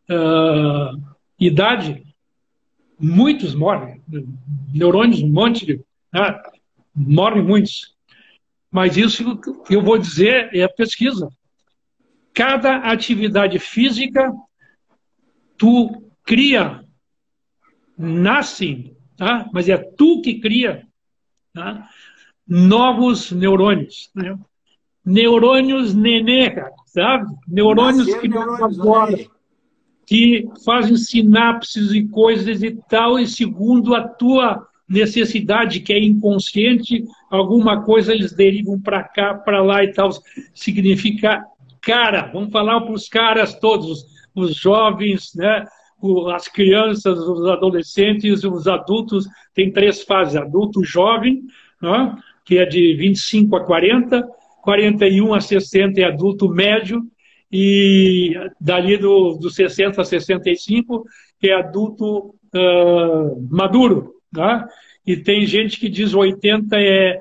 idade, muitos morrem. Neurônios, um monte morrem muitos. Mas isso que eu vou dizer é a pesquisa. Cada atividade física, tu cria, nasce, tá? Mas é tu que cria, tá? Novos neurônios. Né? Neurônios nenê, cara, sabe? Neurônios que agora, que fazem sinapses e coisas e tal, e segundo a tua necessidade, que é inconsciente, alguma coisa eles derivam para cá, para lá e tal. Significa cara, vamos falar para os caras todos, os jovens, né? As crianças, os adolescentes, os adultos. Tem 3 fases: adulto jovem, né? Que é de 25 a 40, 41 a 60 é adulto médio, e dali dos 60 a 65 é adulto maduro. Tá? E tem gente que diz 80 é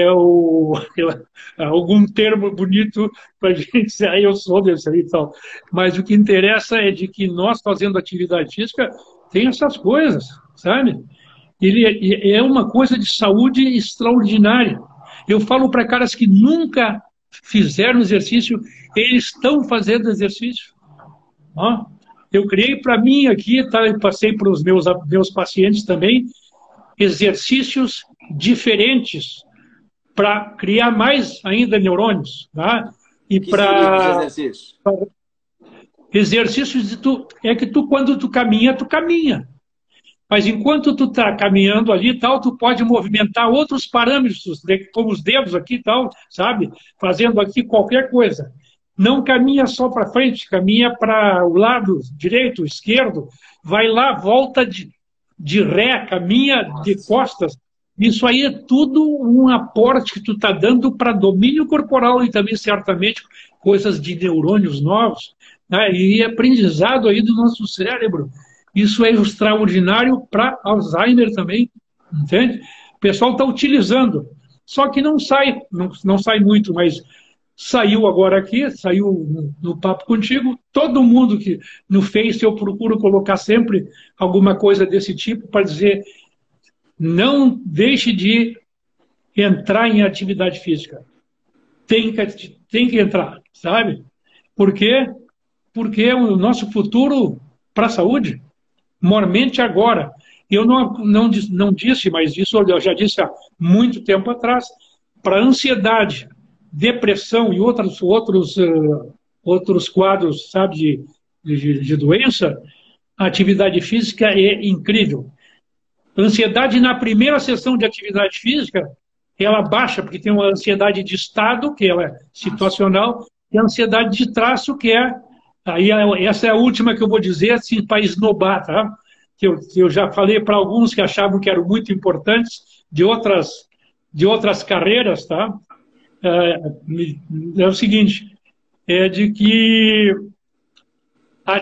algum termo bonito para a gente dizer, eu sou desse aí e tal. Mas o que interessa é de que nós, fazendo atividade física, tem essas coisas, sabe? Ele é uma coisa de saúde extraordinária. Eu falo para caras que nunca fizeram exercício, eles estão fazendo exercício. Ó, eu criei para mim aqui, tá, e passei para os meus pacientes também, exercícios diferentes para criar mais ainda neurônios. Tá? E para exercícios é que quando tu caminha, Mas enquanto tu está caminhando ali e tal, tu pode movimentar outros parâmetros, como os dedos aqui e tal, sabe? Fazendo aqui qualquer coisa. Não caminha só para frente, caminha para o lado direito, esquerdo, vai lá, volta de ré, caminha de costas. Isso aí é tudo um aporte que tu está dando para domínio corporal e também, certamente, coisas de neurônios novos, né? E aprendizado aí do nosso cérebro. Isso é extraordinário para Alzheimer também, entende? O pessoal está utilizando, só que não sai muito, mas saiu agora aqui, saiu no Papo Contigo, todo mundo que no Face eu procuro colocar sempre alguma coisa desse tipo para dizer, não deixe de entrar em atividade física. Tem que entrar, sabe? Por quê? Porque é o nosso futuro para a saúde. Mormente agora. Eu não disse, mas isso eu já disse há muito tempo atrás, para ansiedade, depressão e outros quadros, sabe, de doença, a atividade física é incrível. Ansiedade, na primeira sessão de atividade física, ela baixa, porque tem uma ansiedade de estado, que ela é situacional, e a ansiedade de traço, que é... Aí, essa é a última que eu vou dizer, assim, para esnobar, tá? Que eu já falei para alguns que achavam que eram muito importantes, de outras carreiras, tá? É o seguinte, é de que a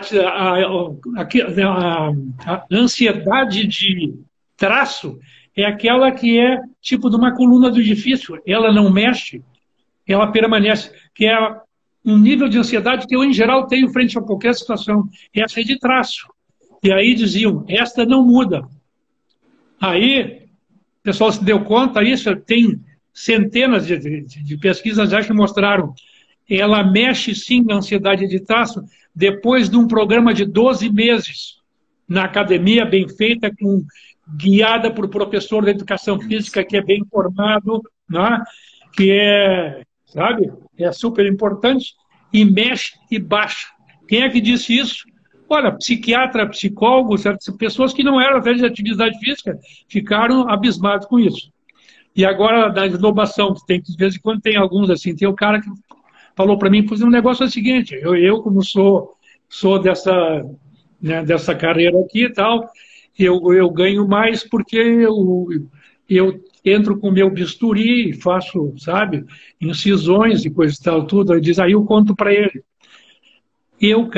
ansiedade de traço é aquela que é tipo de uma coluna do edifício, ela não mexe, ela permanece, que é um nível de ansiedade que eu, em geral, tenho frente a qualquer situação. Essa é de traço. E aí diziam, esta não muda. Aí, o pessoal se deu conta, isso tem centenas de pesquisas já que mostraram. Ela mexe, sim, na ansiedade de traço, depois de um programa de 12 meses na academia, bem feita, guiada por professor de educação física que é bem formado, né? Que é, sabe, é super importante, e mexe e baixa. Quem é que disse isso? Olha, psiquiatra, psicólogo, certas pessoas que não eram de atividade física, ficaram abismados com isso. E agora, da inovação, que tem, de vez em quando tem alguns assim, tem o cara que falou para mim, fazer um negócio é o seguinte, eu como sou dessa, né, dessa carreira aqui e tal, eu ganho mais porque eu entro com o meu bisturi e faço, sabe, incisões e coisa e tal, tudo. Aí diz, aí eu conto para ele. Eu,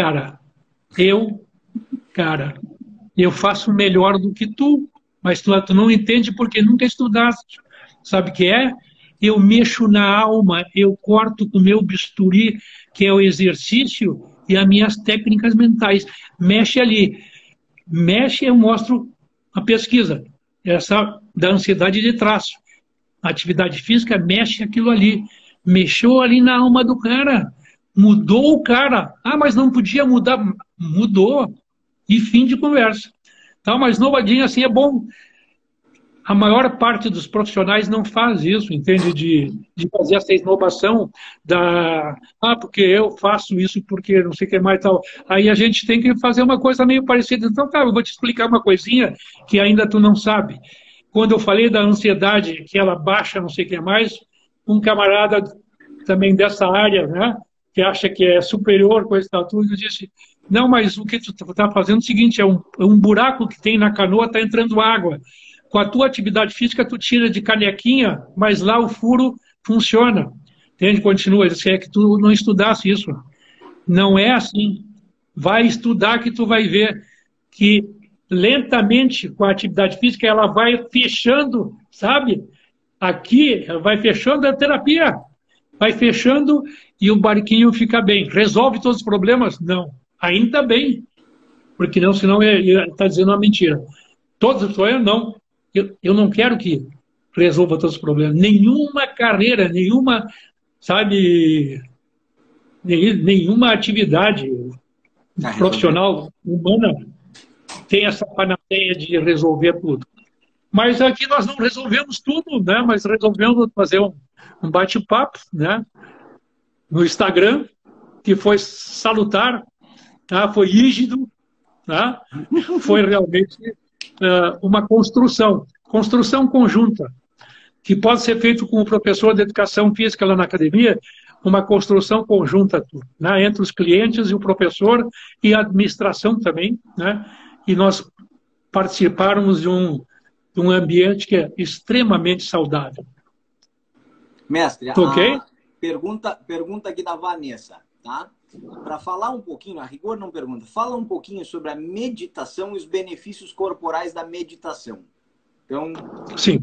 cara, eu faço melhor do que tu, mas tu não entende porque nunca estudaste. Sabe o que é? Eu mexo na alma, eu corto com o meu bisturi, que é o exercício, e as minhas técnicas mentais. Mexe ali. Mexe, eu mostro a pesquisa, essa da ansiedade de traço. A atividade física mexe aquilo ali. Mexeu ali na alma do cara. Mudou o cara. Ah, mas não podia mudar. Mudou. E fim de conversa. Tá, mas novadinho assim é bom. A maior parte dos profissionais não faz isso, entende? De fazer essa inovação porque eu faço isso porque não sei o que mais tal. Aí a gente tem que fazer uma coisa meio parecida. Então, cara, eu vou te explicar uma coisinha que ainda tu não sabe. Quando eu falei da ansiedade, que ela baixa, não sei o que mais, um camarada também dessa área, né, que acha que é superior, coisa e tal, tudo, disse, não, mas o que tu está fazendo é o seguinte, é um buraco que tem na canoa, está entrando água. Com a tua atividade física, tu tira de canequinha, mas lá o furo funciona. Entende? Continua. Ele disse, é que tu não estudasse isso. Não é assim. Vai estudar que tu vai ver que lentamente, com a atividade física, ela vai fechando, sabe? Aqui, ela vai fechando a terapia. Vai fechando e o barquinho fica bem. Resolve todos os problemas? Não. Ainda bem. Porque não, senão ele está dizendo uma mentira. Todos os problemas, não. Eu não quero que resolva todos os problemas. Nenhuma carreira, nenhuma, sabe, nenhuma atividade profissional humana tem essa panaceia de resolver tudo. Mas aqui nós não resolvemos tudo, né? Mas resolvemos fazer um bate-papo, né? No Instagram, que foi salutar, tá? Foi rígido, tá? Foi realmente uma construção conjunta, que pode ser feito com o professor de educação física lá na academia, uma construção conjunta, né, entre os clientes e o professor e a administração também, né, e nós participarmos de um ambiente que é extremamente saudável. Mestre, okay? Pergunta aqui da Vanessa, tá? Para falar um pouquinho, a rigor não pergunta, fala um pouquinho sobre a meditação e os benefícios corporais da meditação. Então... Sim.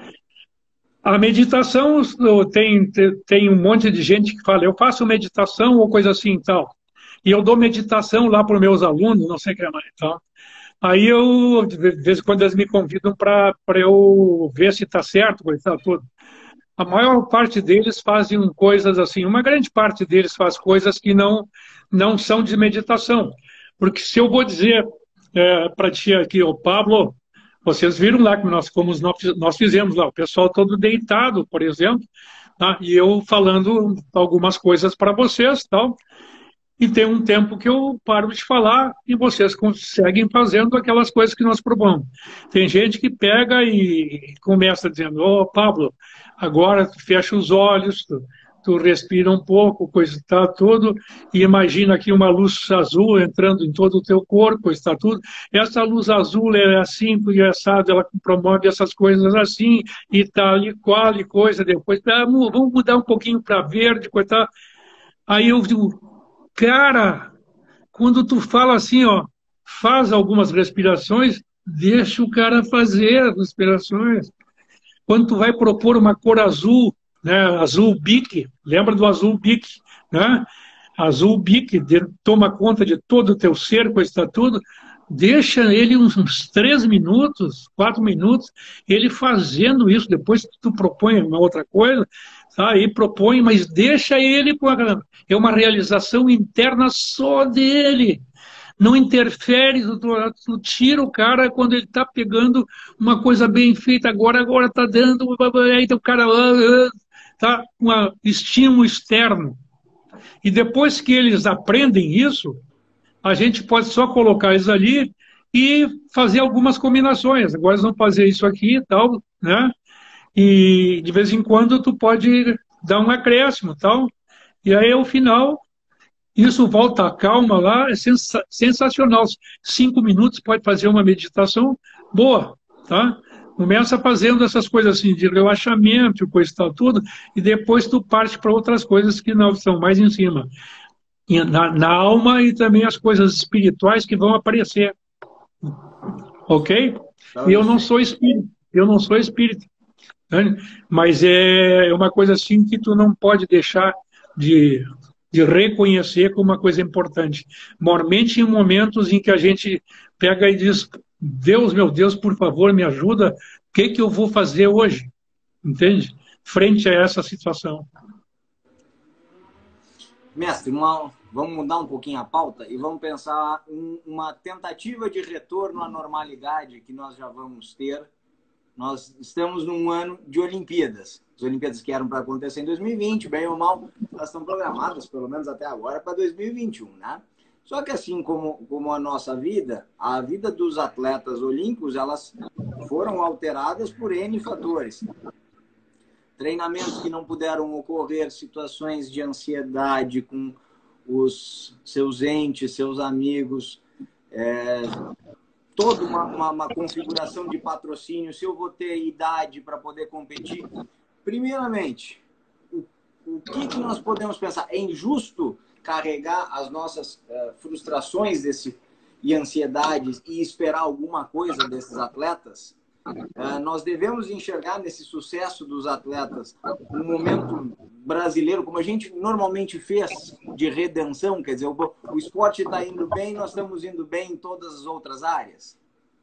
A meditação, tem um monte de gente que fala, eu faço meditação ou coisa assim e tal. E eu dou meditação lá para os meus alunos, não sei o que mais e tal. Aí eu, de vez em quando, eles me convidam para eu ver se está certo, coisa e tal, tudo. A maior parte deles fazem coisas assim, uma grande parte deles faz coisas que não são de meditação. Porque se eu vou dizer para ti aqui, o Pablo, vocês viram lá como nós fizemos lá, o pessoal todo deitado, por exemplo, tá? E eu falando algumas coisas para vocês, tal. E tem um tempo que eu paro de falar e vocês conseguem fazendo aquelas coisas que nós propomos. Tem gente que pega e começa dizendo, Pablo, agora tu fecha os olhos, tu respira um pouco, coisa está tudo, e imagina aqui uma luz azul entrando em todo o teu corpo, está tudo. Essa luz azul é assim, engraçado, ela promove essas coisas assim, e tal, e qual, e coisa, depois, vamos mudar um pouquinho para verde, coisa. Aí eu digo, cara, quando tu fala assim, faz algumas respirações, deixa o cara fazer as respirações. Quando tu vai propor uma cor azul, né, azul bique, lembra do azul bique, né? azul bique, toma conta de todo o teu ser, coisa está tudo, deixa ele uns 3 minutos, 4 minutos, ele fazendo isso, depois tu propõe uma outra coisa, tá? E propõe, mas deixa ele, é uma realização interna só dele. Não interfere, tu tira o cara quando ele está pegando uma coisa bem feita, agora está dando, aí o cara está com um estímulo externo. E depois que eles aprendem isso, a gente pode só colocar eles ali e fazer algumas combinações. Agora eles vão fazer isso aqui e tal, né? E de vez em quando tu pode dar um acréscimo tal. E aí, ao final, isso volta à calma lá, é sensacional. 5 minutos pode fazer uma meditação boa, tá? Começa fazendo essas coisas assim de relaxamento, coisa e tal, tudo, e depois tu parte para outras coisas que não são mais em cima. Na alma e também as coisas espirituais que vão aparecer. Ok? E eu não sou espírito, né? Mas é uma coisa assim que tu não pode deixar de reconhecer como uma coisa importante. Mormente em momentos em que a gente pega e diz, Deus, meu Deus, por favor, me ajuda, o que eu vou fazer hoje? Entende? Frente a essa situação. Mestre, vamos mudar um pouquinho a pauta e vamos pensar uma tentativa de retorno à normalidade que nós já vamos ter. Nós estamos num ano de Olimpíadas. As Olimpíadas que eram para acontecer em 2020, bem ou mal, elas estão programadas, pelo menos até agora, para 2021, né? Só que assim como a nossa vida, a vida dos atletas olímpicos, elas foram alteradas por N fatores. Treinamentos que não puderam ocorrer, situações de ansiedade com os seus entes, seus amigos, toda uma configuração de patrocínio, se eu vou ter idade para poder competir. Primeiramente, o que nós podemos pensar? É injusto carregar as nossas frustrações e ansiedades e esperar alguma coisa desses atletas? Nós devemos enxergar nesse sucesso dos atletas um momento brasileiro, como a gente normalmente fez, de redenção, quer dizer, o esporte está indo bem, nós estamos indo bem em todas as outras áreas?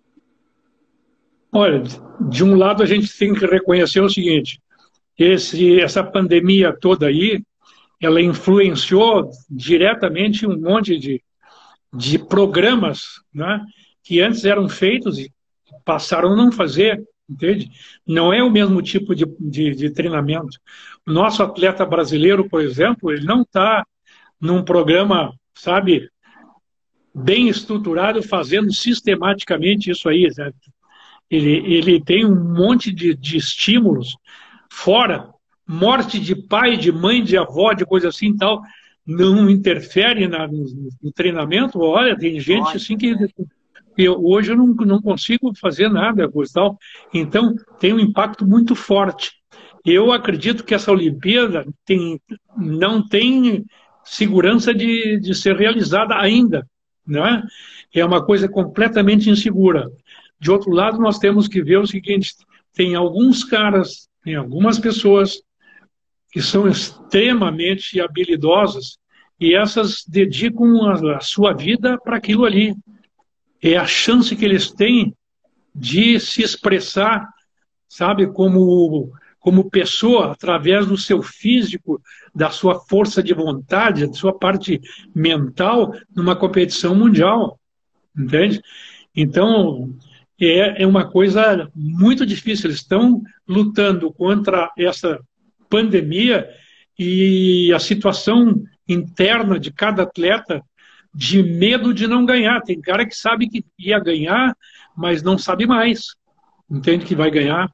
Olha, de um lado a gente tem que reconhecer o seguinte, essa pandemia toda aí, ela influenciou diretamente um monte de programas, né, que antes eram feitos e passaram a não fazer, entende? Não é o mesmo tipo de treinamento. O nosso atleta brasileiro, por exemplo, ele não está num programa, sabe, bem estruturado, fazendo sistematicamente isso aí, certo? Ele tem um monte de estímulos fora, morte de pai, de mãe, de avó, de coisa assim e tal, não interfere no treinamento. Olha, tem gente assim que hoje eu não consigo fazer nada, tal. Então tem um impacto muito forte. Eu acredito que essa Olimpíada não tem segurança de ser realizada ainda, né? É uma coisa completamente insegura. De outro lado, nós temos que ver o seguinte, tem alguns caras, tem algumas pessoas que são extremamente habilidosas e essas dedicam a sua vida para aquilo ali. É a chance que eles têm de se expressar, sabe, como pessoa, através do seu físico, da sua força de vontade, da sua parte mental, numa competição mundial, entende? Então, é uma coisa muito difícil. Eles estão lutando contra essa pandemia e a situação interna de cada atleta de medo de não ganhar. Tem cara que sabe que ia ganhar, mas não sabe mais. Entende que vai ganhar.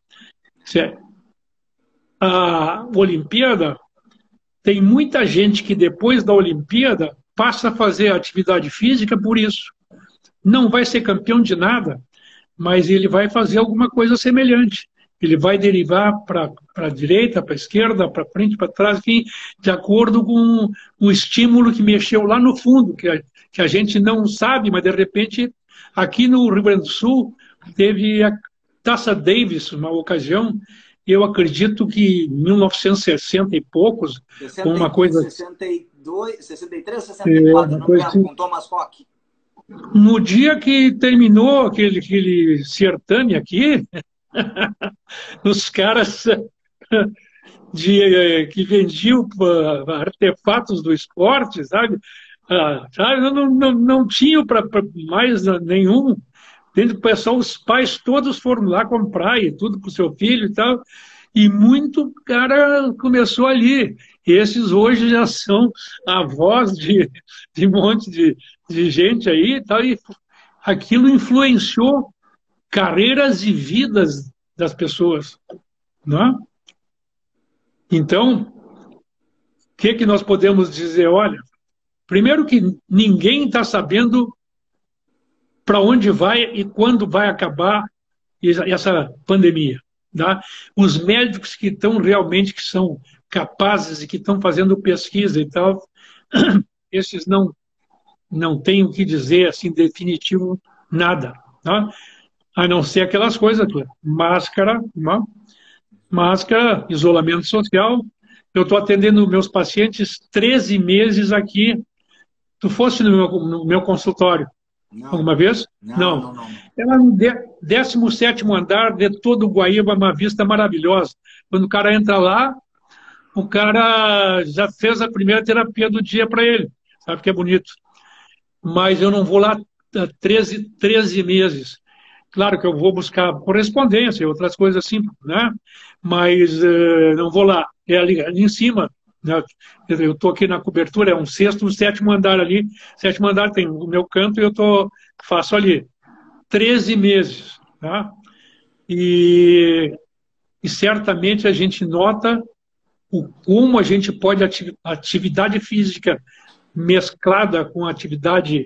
A Olimpíada, tem muita gente que depois da Olimpíada passa a fazer atividade física por isso. Não vai ser campeão de nada, mas ele vai fazer alguma coisa semelhante. Ele vai derivar para a direita, para a esquerda, para frente, para trás, enfim, de acordo com o estímulo que mexeu lá no fundo, que a gente não sabe, mas de repente, aqui no Rio Grande do Sul, teve a Taça Davis, uma ocasião, eu acredito que em 1960 e poucos, 60, uma coisa... 62, 63 ou 64, não me lembro, assim. com Thomas Koch. No dia que terminou aquele certame aqui, os caras que vendiam artefatos do esporte, sabe? Sabe? Não tinham para mais nenhum. O pessoal, os pais todos foram lá comprar e tudo para o seu filho e tal. E muito cara começou ali. Esses hoje já são avós de um monte de gente aí e tal. E aquilo influenciou carreiras e vidas das pessoas, não é? Então, o que nós podemos dizer? Olha, primeiro que ninguém está sabendo para onde vai e quando vai acabar essa pandemia. Tá? Os médicos que estão realmente, que são capazes e que estão fazendo pesquisa e tal, esses não têm o que dizer assim definitivo nada. Tá? A não ser aquelas coisas, máscara, máscara, isolamento social. Eu estou atendendo meus pacientes 13 meses aqui. Tu fosse no meu consultório alguma vez? Não. Ela no 17º andar, de todo o Guaíba, uma vista maravilhosa. Quando o cara entra lá, o cara já fez a primeira terapia do dia para ele. Sabe que é bonito. Mas eu não vou lá há 13 meses. Claro que eu vou buscar correspondência e outras coisas assim, né? Mas não vou lá. É ali em cima. Né? Eu estou aqui na cobertura, é um 6º, um 7º andar ali. 7º andar tem o meu canto e eu faço ali. 13 meses. Tá? E certamente a gente nota como a gente pode, atividade física mesclada com atividade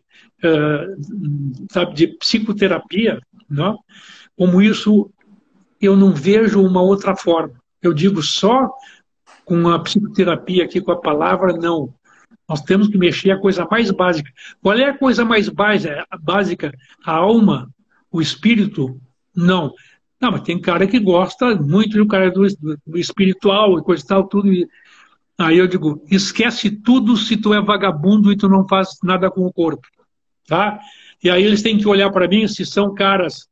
sabe, de psicoterapia, não? Como isso eu não vejo uma outra forma. Eu digo só com a psicoterapia aqui, com a palavra, não. Nós temos que mexer a coisa mais básica. Qual é a coisa mais básica? A alma, o espírito? Não. Não, mas tem cara que gosta muito do cara do espiritual e coisa e tal, tudo. Aí eu digo, esquece tudo se tu é vagabundo e tu não faz nada com o corpo. Tá? E aí eles têm que olhar para mim se são caras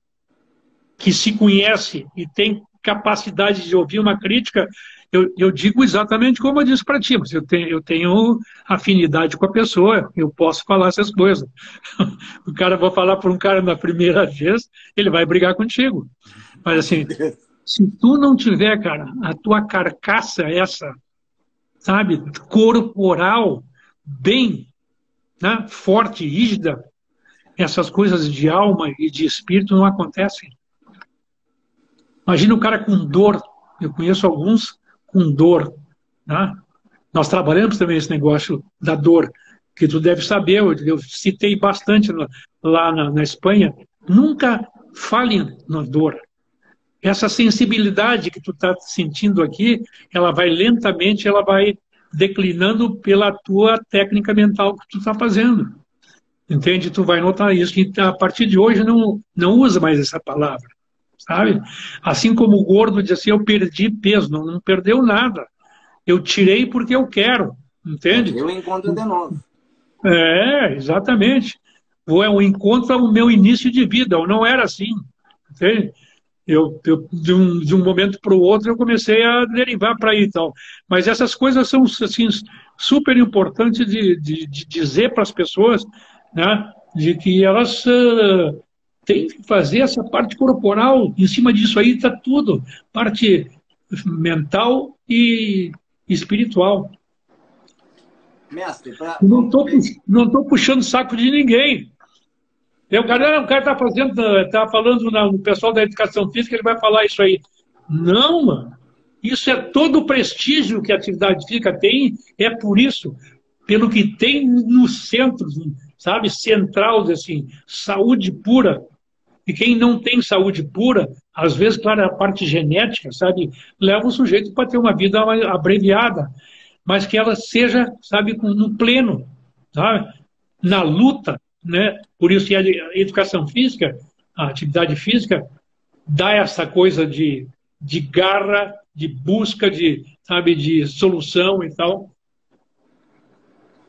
que se conhecem e têm capacidade de ouvir uma crítica. Eu digo exatamente como eu disse para ti, mas eu tenho afinidade com a pessoa, eu posso falar essas coisas. O cara vai falar para um cara na primeira vez, ele vai brigar contigo. Mas assim, se tu não tiver, cara, a tua carcaça essa, sabe, corporal, bem, né, forte, rígida, essas coisas de alma e de espírito não acontecem. Imagina o cara com dor. Eu conheço alguns com dor. Né? Nós trabalhamos também esse negócio da dor, que tu deve saber, eu citei bastante lá na Espanha. Nunca fale na dor. Essa sensibilidade que tu está sentindo aqui, ela vai lentamente, ela vai declinando pela tua técnica mental que tu está fazendo. Entende? Tu vai notar isso. E a partir de hoje não usa mais essa palavra. Sabe? Assim como o gordo diz assim, eu perdi peso. Não perdeu nada. Eu tirei porque eu quero. Entende? Eu encontro de novo. Exatamente. É um encontro ao meu início de vida. Eu não era assim. Entende? De um momento para o outro, eu comecei a derivar para aí e tal. Mas essas coisas são assim, super importantes de dizer para as pessoas, né, de que elas têm que fazer essa parte corporal. Em cima disso aí está tudo. Parte mental e espiritual. Mestre, não estou puxando saco de ninguém. O cara está falando no pessoal da educação física, ele vai falar isso aí. Não, mano. Isso é todo o prestígio que a atividade física tem, é por isso, pelo que tem no centro, sabe, central, assim, saúde pura. E quem não tem saúde pura, às vezes, claro, a parte genética, sabe, leva o sujeito para ter uma vida abreviada, mas que ela seja, sabe, no pleno, sabe, na luta. Né? Por isso que a educação física, a atividade física, dá essa coisa de garra, de busca, sabe, de solução e tal.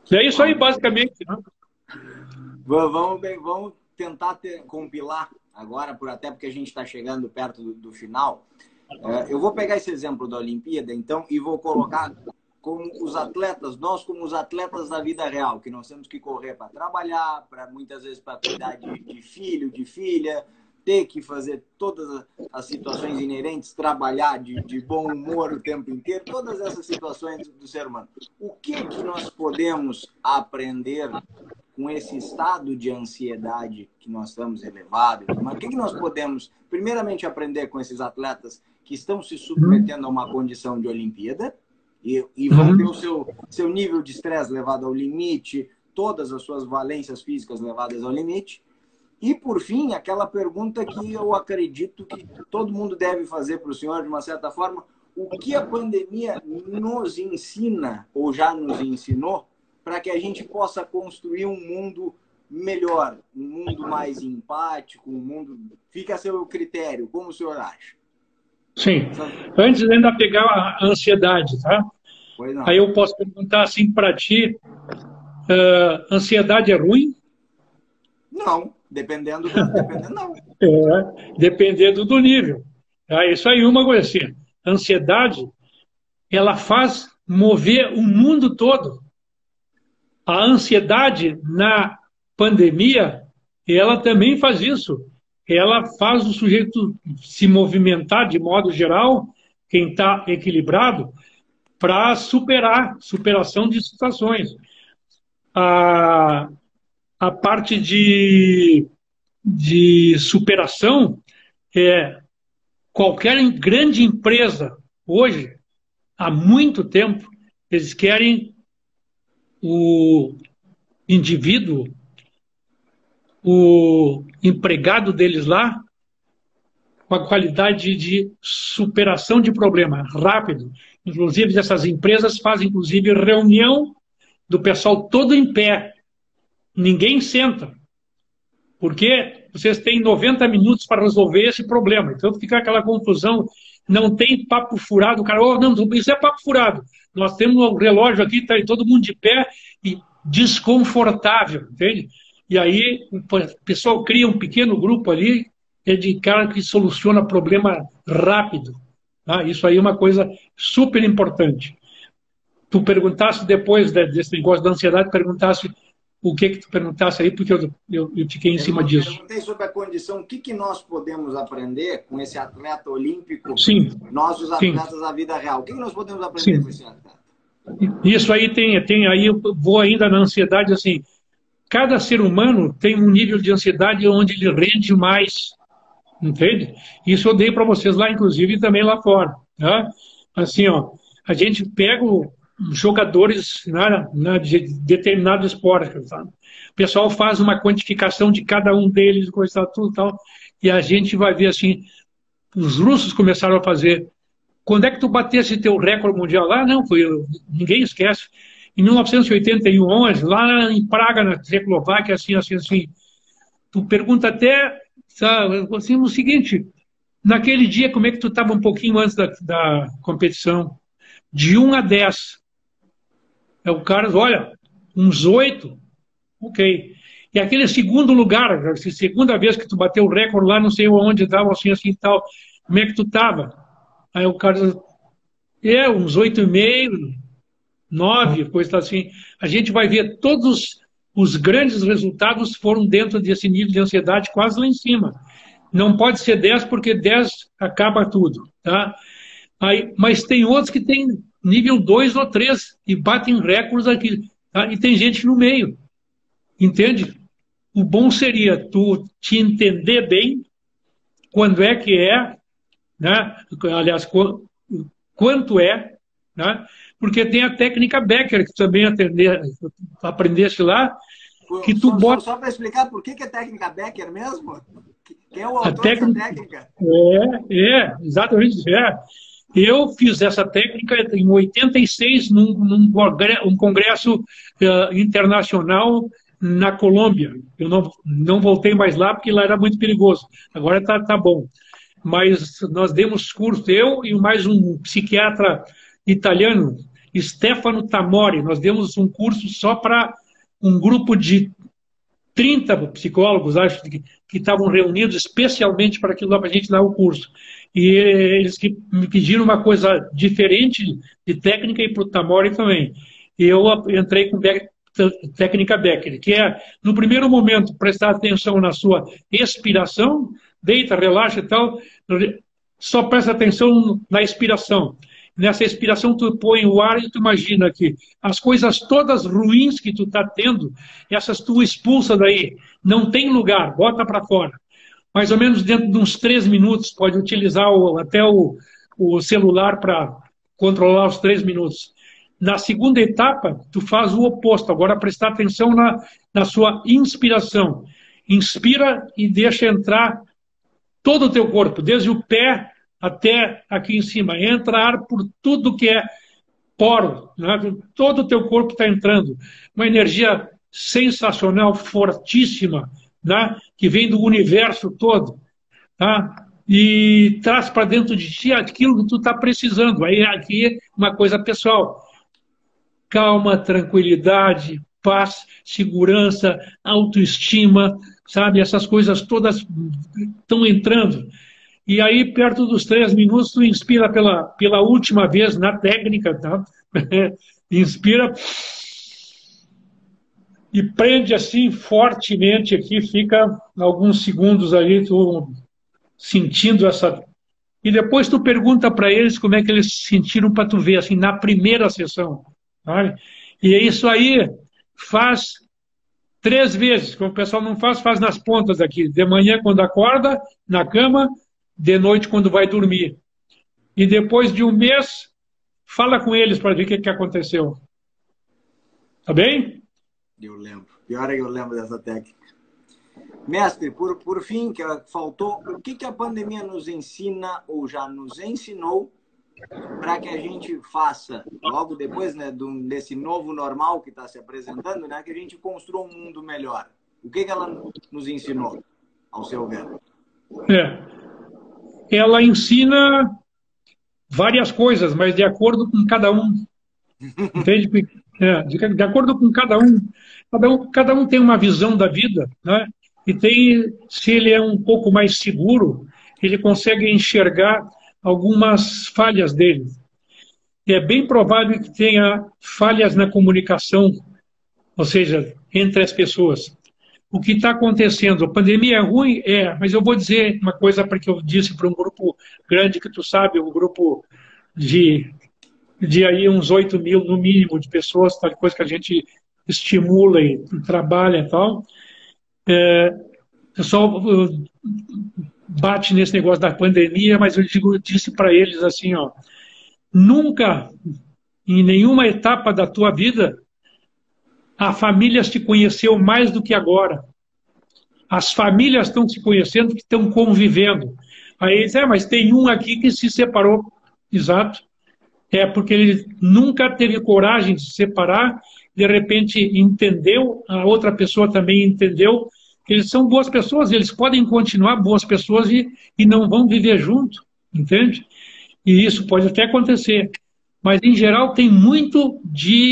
É isso aí, basicamente. Né? Vamos tentar compilar agora, até porque a gente está chegando perto do final. Eu vou pegar esse exemplo da Olimpíada, então, e vou colocar como os atletas, nós como os atletas da vida real, que nós temos que correr para trabalhar, muitas vezes para cuidar de filho, de filha, ter que fazer todas as situações inerentes, trabalhar de bom humor o tempo inteiro, todas essas situações do ser humano. O que nós podemos aprender com esse estado de ansiedade que nós estamos elevados? O que nós podemos, primeiramente, aprender com esses atletas que estão se submetendo a uma condição de Olimpíada e vão ter o seu nível de estresse levado ao limite, todas as suas valências físicas levadas ao limite? E, por fim, aquela pergunta que eu acredito que todo mundo deve fazer para o senhor, de uma certa forma: o que a pandemia nos ensina, ou já nos ensinou, para que a gente possa construir um mundo melhor, um mundo mais empático, um mundo... Fica a seu critério, como o senhor acha? Sim. Antes de ainda pegar a ansiedade, tá? Pois não. Aí eu posso perguntar assim para ti, ansiedade é ruim? Não, dependendo não. Dependendo do nível. Tá? Isso aí, uma coisa assim, a ansiedade, ela faz mover o mundo todo. A ansiedade na pandemia, ela também faz isso. Ela faz o sujeito se movimentar de modo geral, quem está equilibrado, para superação de situações. A parte de superação qualquer grande empresa hoje, há muito tempo, eles querem o indivíduo, o empregado deles lá, com a qualidade de superação de problema rápido. Inclusive, essas empresas fazem, inclusive, reunião do pessoal todo em pé. Ninguém senta. Porque vocês têm 90 minutos para resolver esse problema. Então fica aquela confusão, não tem papo furado. O cara, não, isso é papo furado. Nós temos um relógio aqui, está todo mundo de pé e desconfortável, entende? E aí o pessoal cria um pequeno grupo ali, de cara que soluciona problema rápido. Tá? Isso aí é uma coisa super importante. Tu perguntasse depois desse negócio da ansiedade, perguntasse o que tu perguntasse aí, porque eu fiquei em cima disso. Eu perguntei sobre a condição, o que nós podemos aprender com esse atleta olímpico, sim, nós os atletas da vida real? O que nós podemos aprender sim. com esse atleta? Isso aí tem aí, eu vou ainda na ansiedade, assim, cada ser humano tem um nível de ansiedade onde ele rende mais, entende? Isso eu dei para vocês lá, inclusive, e também lá fora. Tá? Assim, ó, a gente pega jogadores de determinado esporte. Tá? O pessoal faz uma quantificação de cada um deles, coisa tudo tal, e a gente vai ver assim, os russos começaram a fazer. Quando é que tu batesse teu recorde mundial? Lá não, ninguém esquece. Em 1981, lá em Praga, na Tchecoslováquia, assim. Tu pergunta até, sabe, assim, o seguinte, naquele dia, como é que tu estava um pouquinho antes da competição? De 1 a 10. O cara, olha, uns 8, ok. E aquele segundo lugar, a segunda vez que tu bateu o recorde lá, não sei onde estava, assim e tal, como é que tu estava? Aí o cara, uns 8,5, 9, coisa assim. A gente vai ver todos os grandes resultados foram dentro desse nível de ansiedade, quase lá em cima. Não pode ser 10, porque 10 acaba tudo, tá? Aí, mas tem outros que têm nível 2 ou 3 e batem recordes aqui. Tá? E tem gente no meio. Entende? O bom seria tu te entender bem quando é que é, né? Aliás, quanto é, né? Porque tem a técnica Becker, que também aprendeste lá, que tu bota... Só para explicar por que é técnica Becker mesmo? Quem é o autor dessa técnica? Exatamente. Eu fiz essa técnica em 86 num congresso internacional na Colômbia. Eu não voltei mais lá porque lá era muito perigoso. Agora tá bom. Mas nós demos curso, eu e mais um psiquiatra italiano, Stefano Tamori. Nós demos um curso só para um grupo de 30 psicólogos, acho, que estavam reunidos especialmente para aquilo lá, para a gente dar o curso. E eles que me pediram uma coisa diferente de técnica e para o Tamori também. E eu entrei com técnica Becker, que é, no primeiro momento, prestar atenção na sua expiração, deita, relaxa e tal, só presta atenção na expiração. Nessa expiração, tu põe o ar e tu imagina que as coisas todas ruins que tu está tendo, essas tu expulsa daí. Não tem lugar, bota para fora. Mais ou menos dentro de uns 3 minutos, pode utilizar até o celular para controlar os 3 minutos. Na segunda etapa, tu faz o oposto. Agora, prestar atenção na sua inspiração. Inspira e deixa entrar todo o teu corpo, desde o pé até aqui em cima. Entra ar por tudo que é poro, né? Todo o teu corpo está entrando. Uma energia sensacional, fortíssima, né? Que vem do universo todo. Tá? E traz para dentro de ti aquilo que tu está precisando. Aí aqui uma coisa pessoal. Calma, tranquilidade, paz, segurança, autoestima, sabe? Essas coisas todas estão entrando. E aí, perto dos 3 minutos, tu inspira pela última vez na técnica, tá? Inspira e prende assim fortemente aqui, fica alguns segundos ali, tu sentindo essa... E depois tu pergunta para eles como é que eles se sentiram para tu ver, assim, na primeira sessão. Sabe? E isso aí faz 3 vezes, como o pessoal não faz, faz nas pontas aqui. De manhã quando acorda, na cama, de noite quando vai dormir. E depois de 1 mês, fala com eles para ver o que aconteceu. Tá bem? Eu lembro. Pior é que eu lembro dessa técnica. Mestre, por fim, que faltou, o que a pandemia nos ensina ou já nos ensinou para que a gente faça, logo depois, né, desse novo normal que está se apresentando, né, que a gente construa um mundo melhor? O que ela nos ensinou, ao seu ver? Ela ensina várias coisas, mas de acordo com cada um. Entende? De acordo com cada um. Cada um tem uma visão da vida, né? E tem, se ele é um pouco mais seguro, ele consegue enxergar algumas falhas dele. E é bem provável que tenha falhas na comunicação, ou seja, entre as pessoas. O que está acontecendo? A pandemia é ruim? É, mas eu vou dizer uma coisa porque eu disse para um grupo grande que tu sabe, um grupo de aí uns 8 mil, no mínimo, de pessoas, tal coisa que a gente estimula e trabalha e tal. O pessoal bate nesse negócio da pandemia, mas eu disse para eles assim, ó, nunca, em nenhuma etapa da tua vida, a família te conheceu mais do que agora. As famílias estão se conhecendo, que estão convivendo. Aí eles, mas tem um aqui que se separou. Exato. É porque ele nunca teve coragem de se separar, de repente entendeu, a outra pessoa também entendeu, que eles são boas pessoas, eles podem continuar boas pessoas e não vão viver junto, entende? E isso pode até acontecer. Mas, em geral, tem muito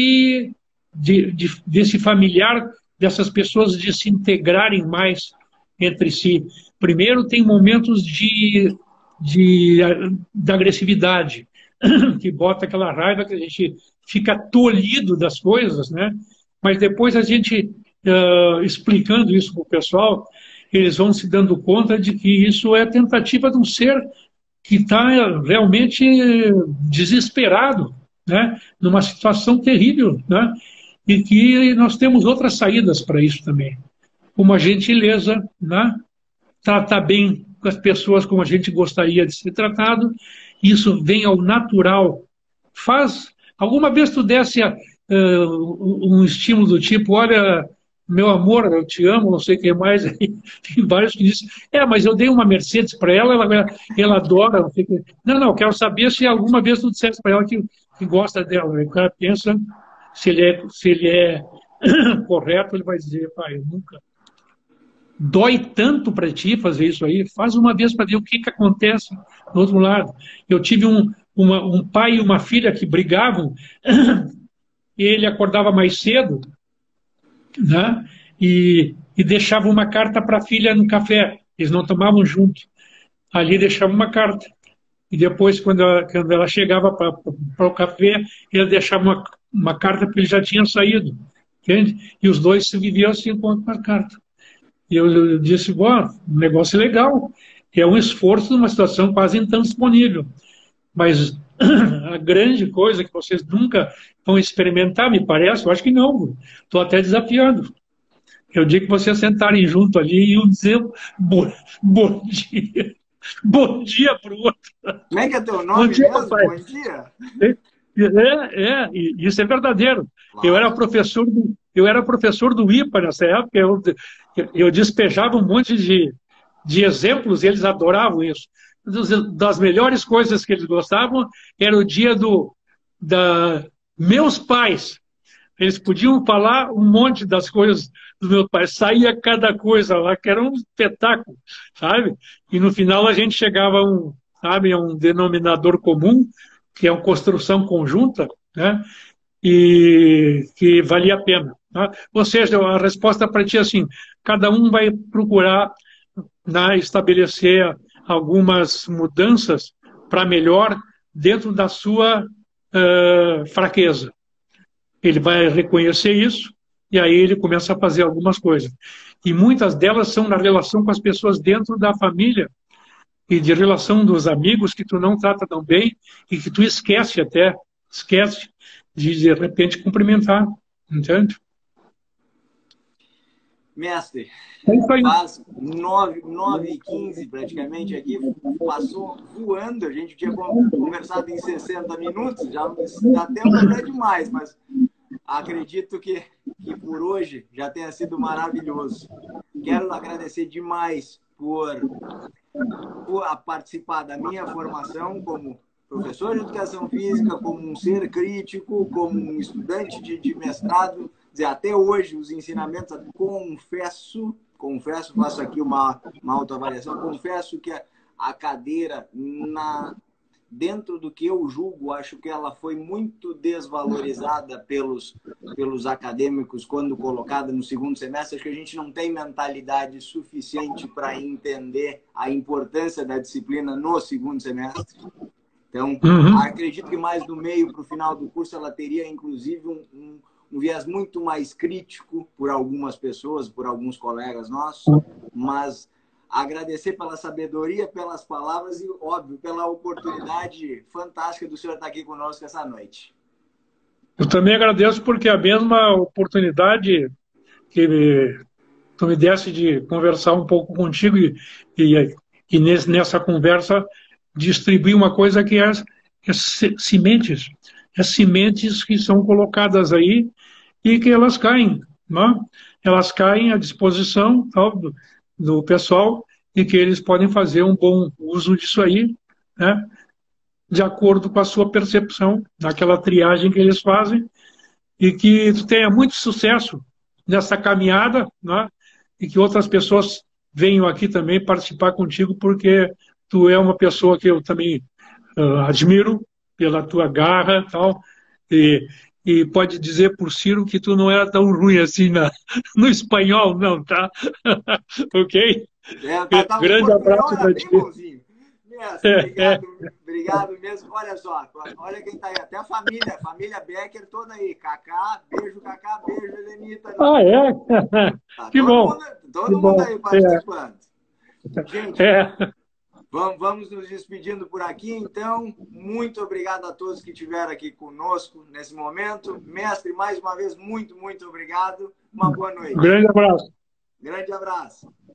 desse familiar, dessas pessoas de se integrarem mais entre si. Primeiro, tem momentos de agressividade, que bota aquela raiva que a gente fica tolhido das coisas, né? Mas depois a gente, explicando isso para o pessoal, eles vão se dando conta de que isso é tentativa de um ser que está realmente desesperado, né? Numa situação terrível, né? E que nós temos outras saídas para isso também, como a gentileza, né? Tratar bem com as pessoas como a gente gostaria de ser tratado, isso vem ao natural. Alguma vez tu desse um estímulo do tipo, olha, meu amor, eu te amo, não sei o que mais, tem vários que dizem, mas eu dei uma Mercedes para ela, ela adora, não sei o que. Não, quero saber se alguma vez tu dissesse para ela que gosta dela. O cara pensa, se ele é correto, ele vai dizer, pai, eu nunca. Dói tanto para ti fazer isso aí, faz uma vez para ver o que acontece do outro lado. Eu tive um pai e uma filha que brigavam, e ele acordava mais cedo, né? E deixava uma carta para a filha no café. Eles não tomavam junto. Ali deixava uma carta. E depois, quando ela chegava para o café, ele deixava uma carta porque ele já tinha saído. Entende? E os dois se viviam assim com a carta. E eu disse, um negócio legal. É um esforço numa situação quase intransponível. Mas a grande coisa que vocês nunca vão experimentar, me parece, eu acho que não. Estou até desafiando. Eu digo que vocês sentarem junto ali e iam dizer bom dia. Bom dia para o outro. Como é que é teu nome Bom dia, mesmo? papai. Bom dia. Isso é verdadeiro. Claro. Eu era professor do IPA nessa época, eu despejava um monte de exemplos, e eles adoravam isso. Das melhores coisas que eles gostavam era o dia da meus pais. Eles podiam falar um monte das coisas do meu pai. Saía cada coisa lá, que era um espetáculo, sabe? E no final a gente chegava a um denominador comum, que é uma construção conjunta, né? E que valia a pena. Tá? Ou seja, a resposta para ti é assim, cada um vai procurar, né, estabelecer algumas mudanças para melhor dentro da sua fraqueza. Ele vai reconhecer isso e aí ele começa a fazer algumas coisas. E muitas delas são na relação com as pessoas dentro da família e de relação dos amigos que tu não trata tão bem e que tu esquece de repente cumprimentar, entende? Mestre, É faz 9h15 praticamente aqui, passou voando, a gente tinha conversado em 60 minutos, já dá tempo até demais, mas acredito que por hoje já tenha sido maravilhoso. Quero agradecer demais por participar da minha formação como professor de educação física, como um ser crítico, como um estudante de mestrado. Dizer, até hoje, os ensinamentos, confesso, faço aqui uma autoavaliação, confesso que a cadeira, dentro do que eu julgo, acho que ela foi muito desvalorizada pelos acadêmicos quando colocada no segundo semestre. Acho que a gente não tem mentalidade suficiente para entender a importância da disciplina no segundo semestre. Então, acredito que mais do meio para o final do curso ela teria, inclusive, um viés muito mais crítico por algumas pessoas, por alguns colegas nossos, mas agradecer pela sabedoria, pelas palavras e, óbvio, pela oportunidade fantástica do senhor estar aqui conosco essa noite. Eu também agradeço porque a mesma oportunidade que tu me desse de conversar um pouco contigo e nessa conversa distribuir uma coisa que é sementes. As sementes que são colocadas aí e que elas caem, né? Elas caem à disposição do pessoal e que eles podem fazer um bom uso disso aí, né? De acordo com a sua percepção, naquela triagem que eles fazem, e que tu tenha muito sucesso nessa caminhada, né? E que outras pessoas venham aqui também participar contigo, porque tu é uma pessoa que eu também admiro pela tua garra e tal, e pode dizer por Ciro que tu não era tão ruim assim no espanhol, não, tá? Ok? Grande abraço para ti. Obrigado mesmo. Olha só, olha quem tá aí, até a família Becker toda aí. Cacá, beijo, Helenita. Ah, é? Tá, que bom. Todo mundo aí participando. Gente, vamos nos despedindo por aqui, então. Muito obrigado a todos que estiveram aqui conosco nesse momento. Mestre, mais uma vez, muito, muito obrigado. Uma boa noite. Grande abraço. Grande abraço.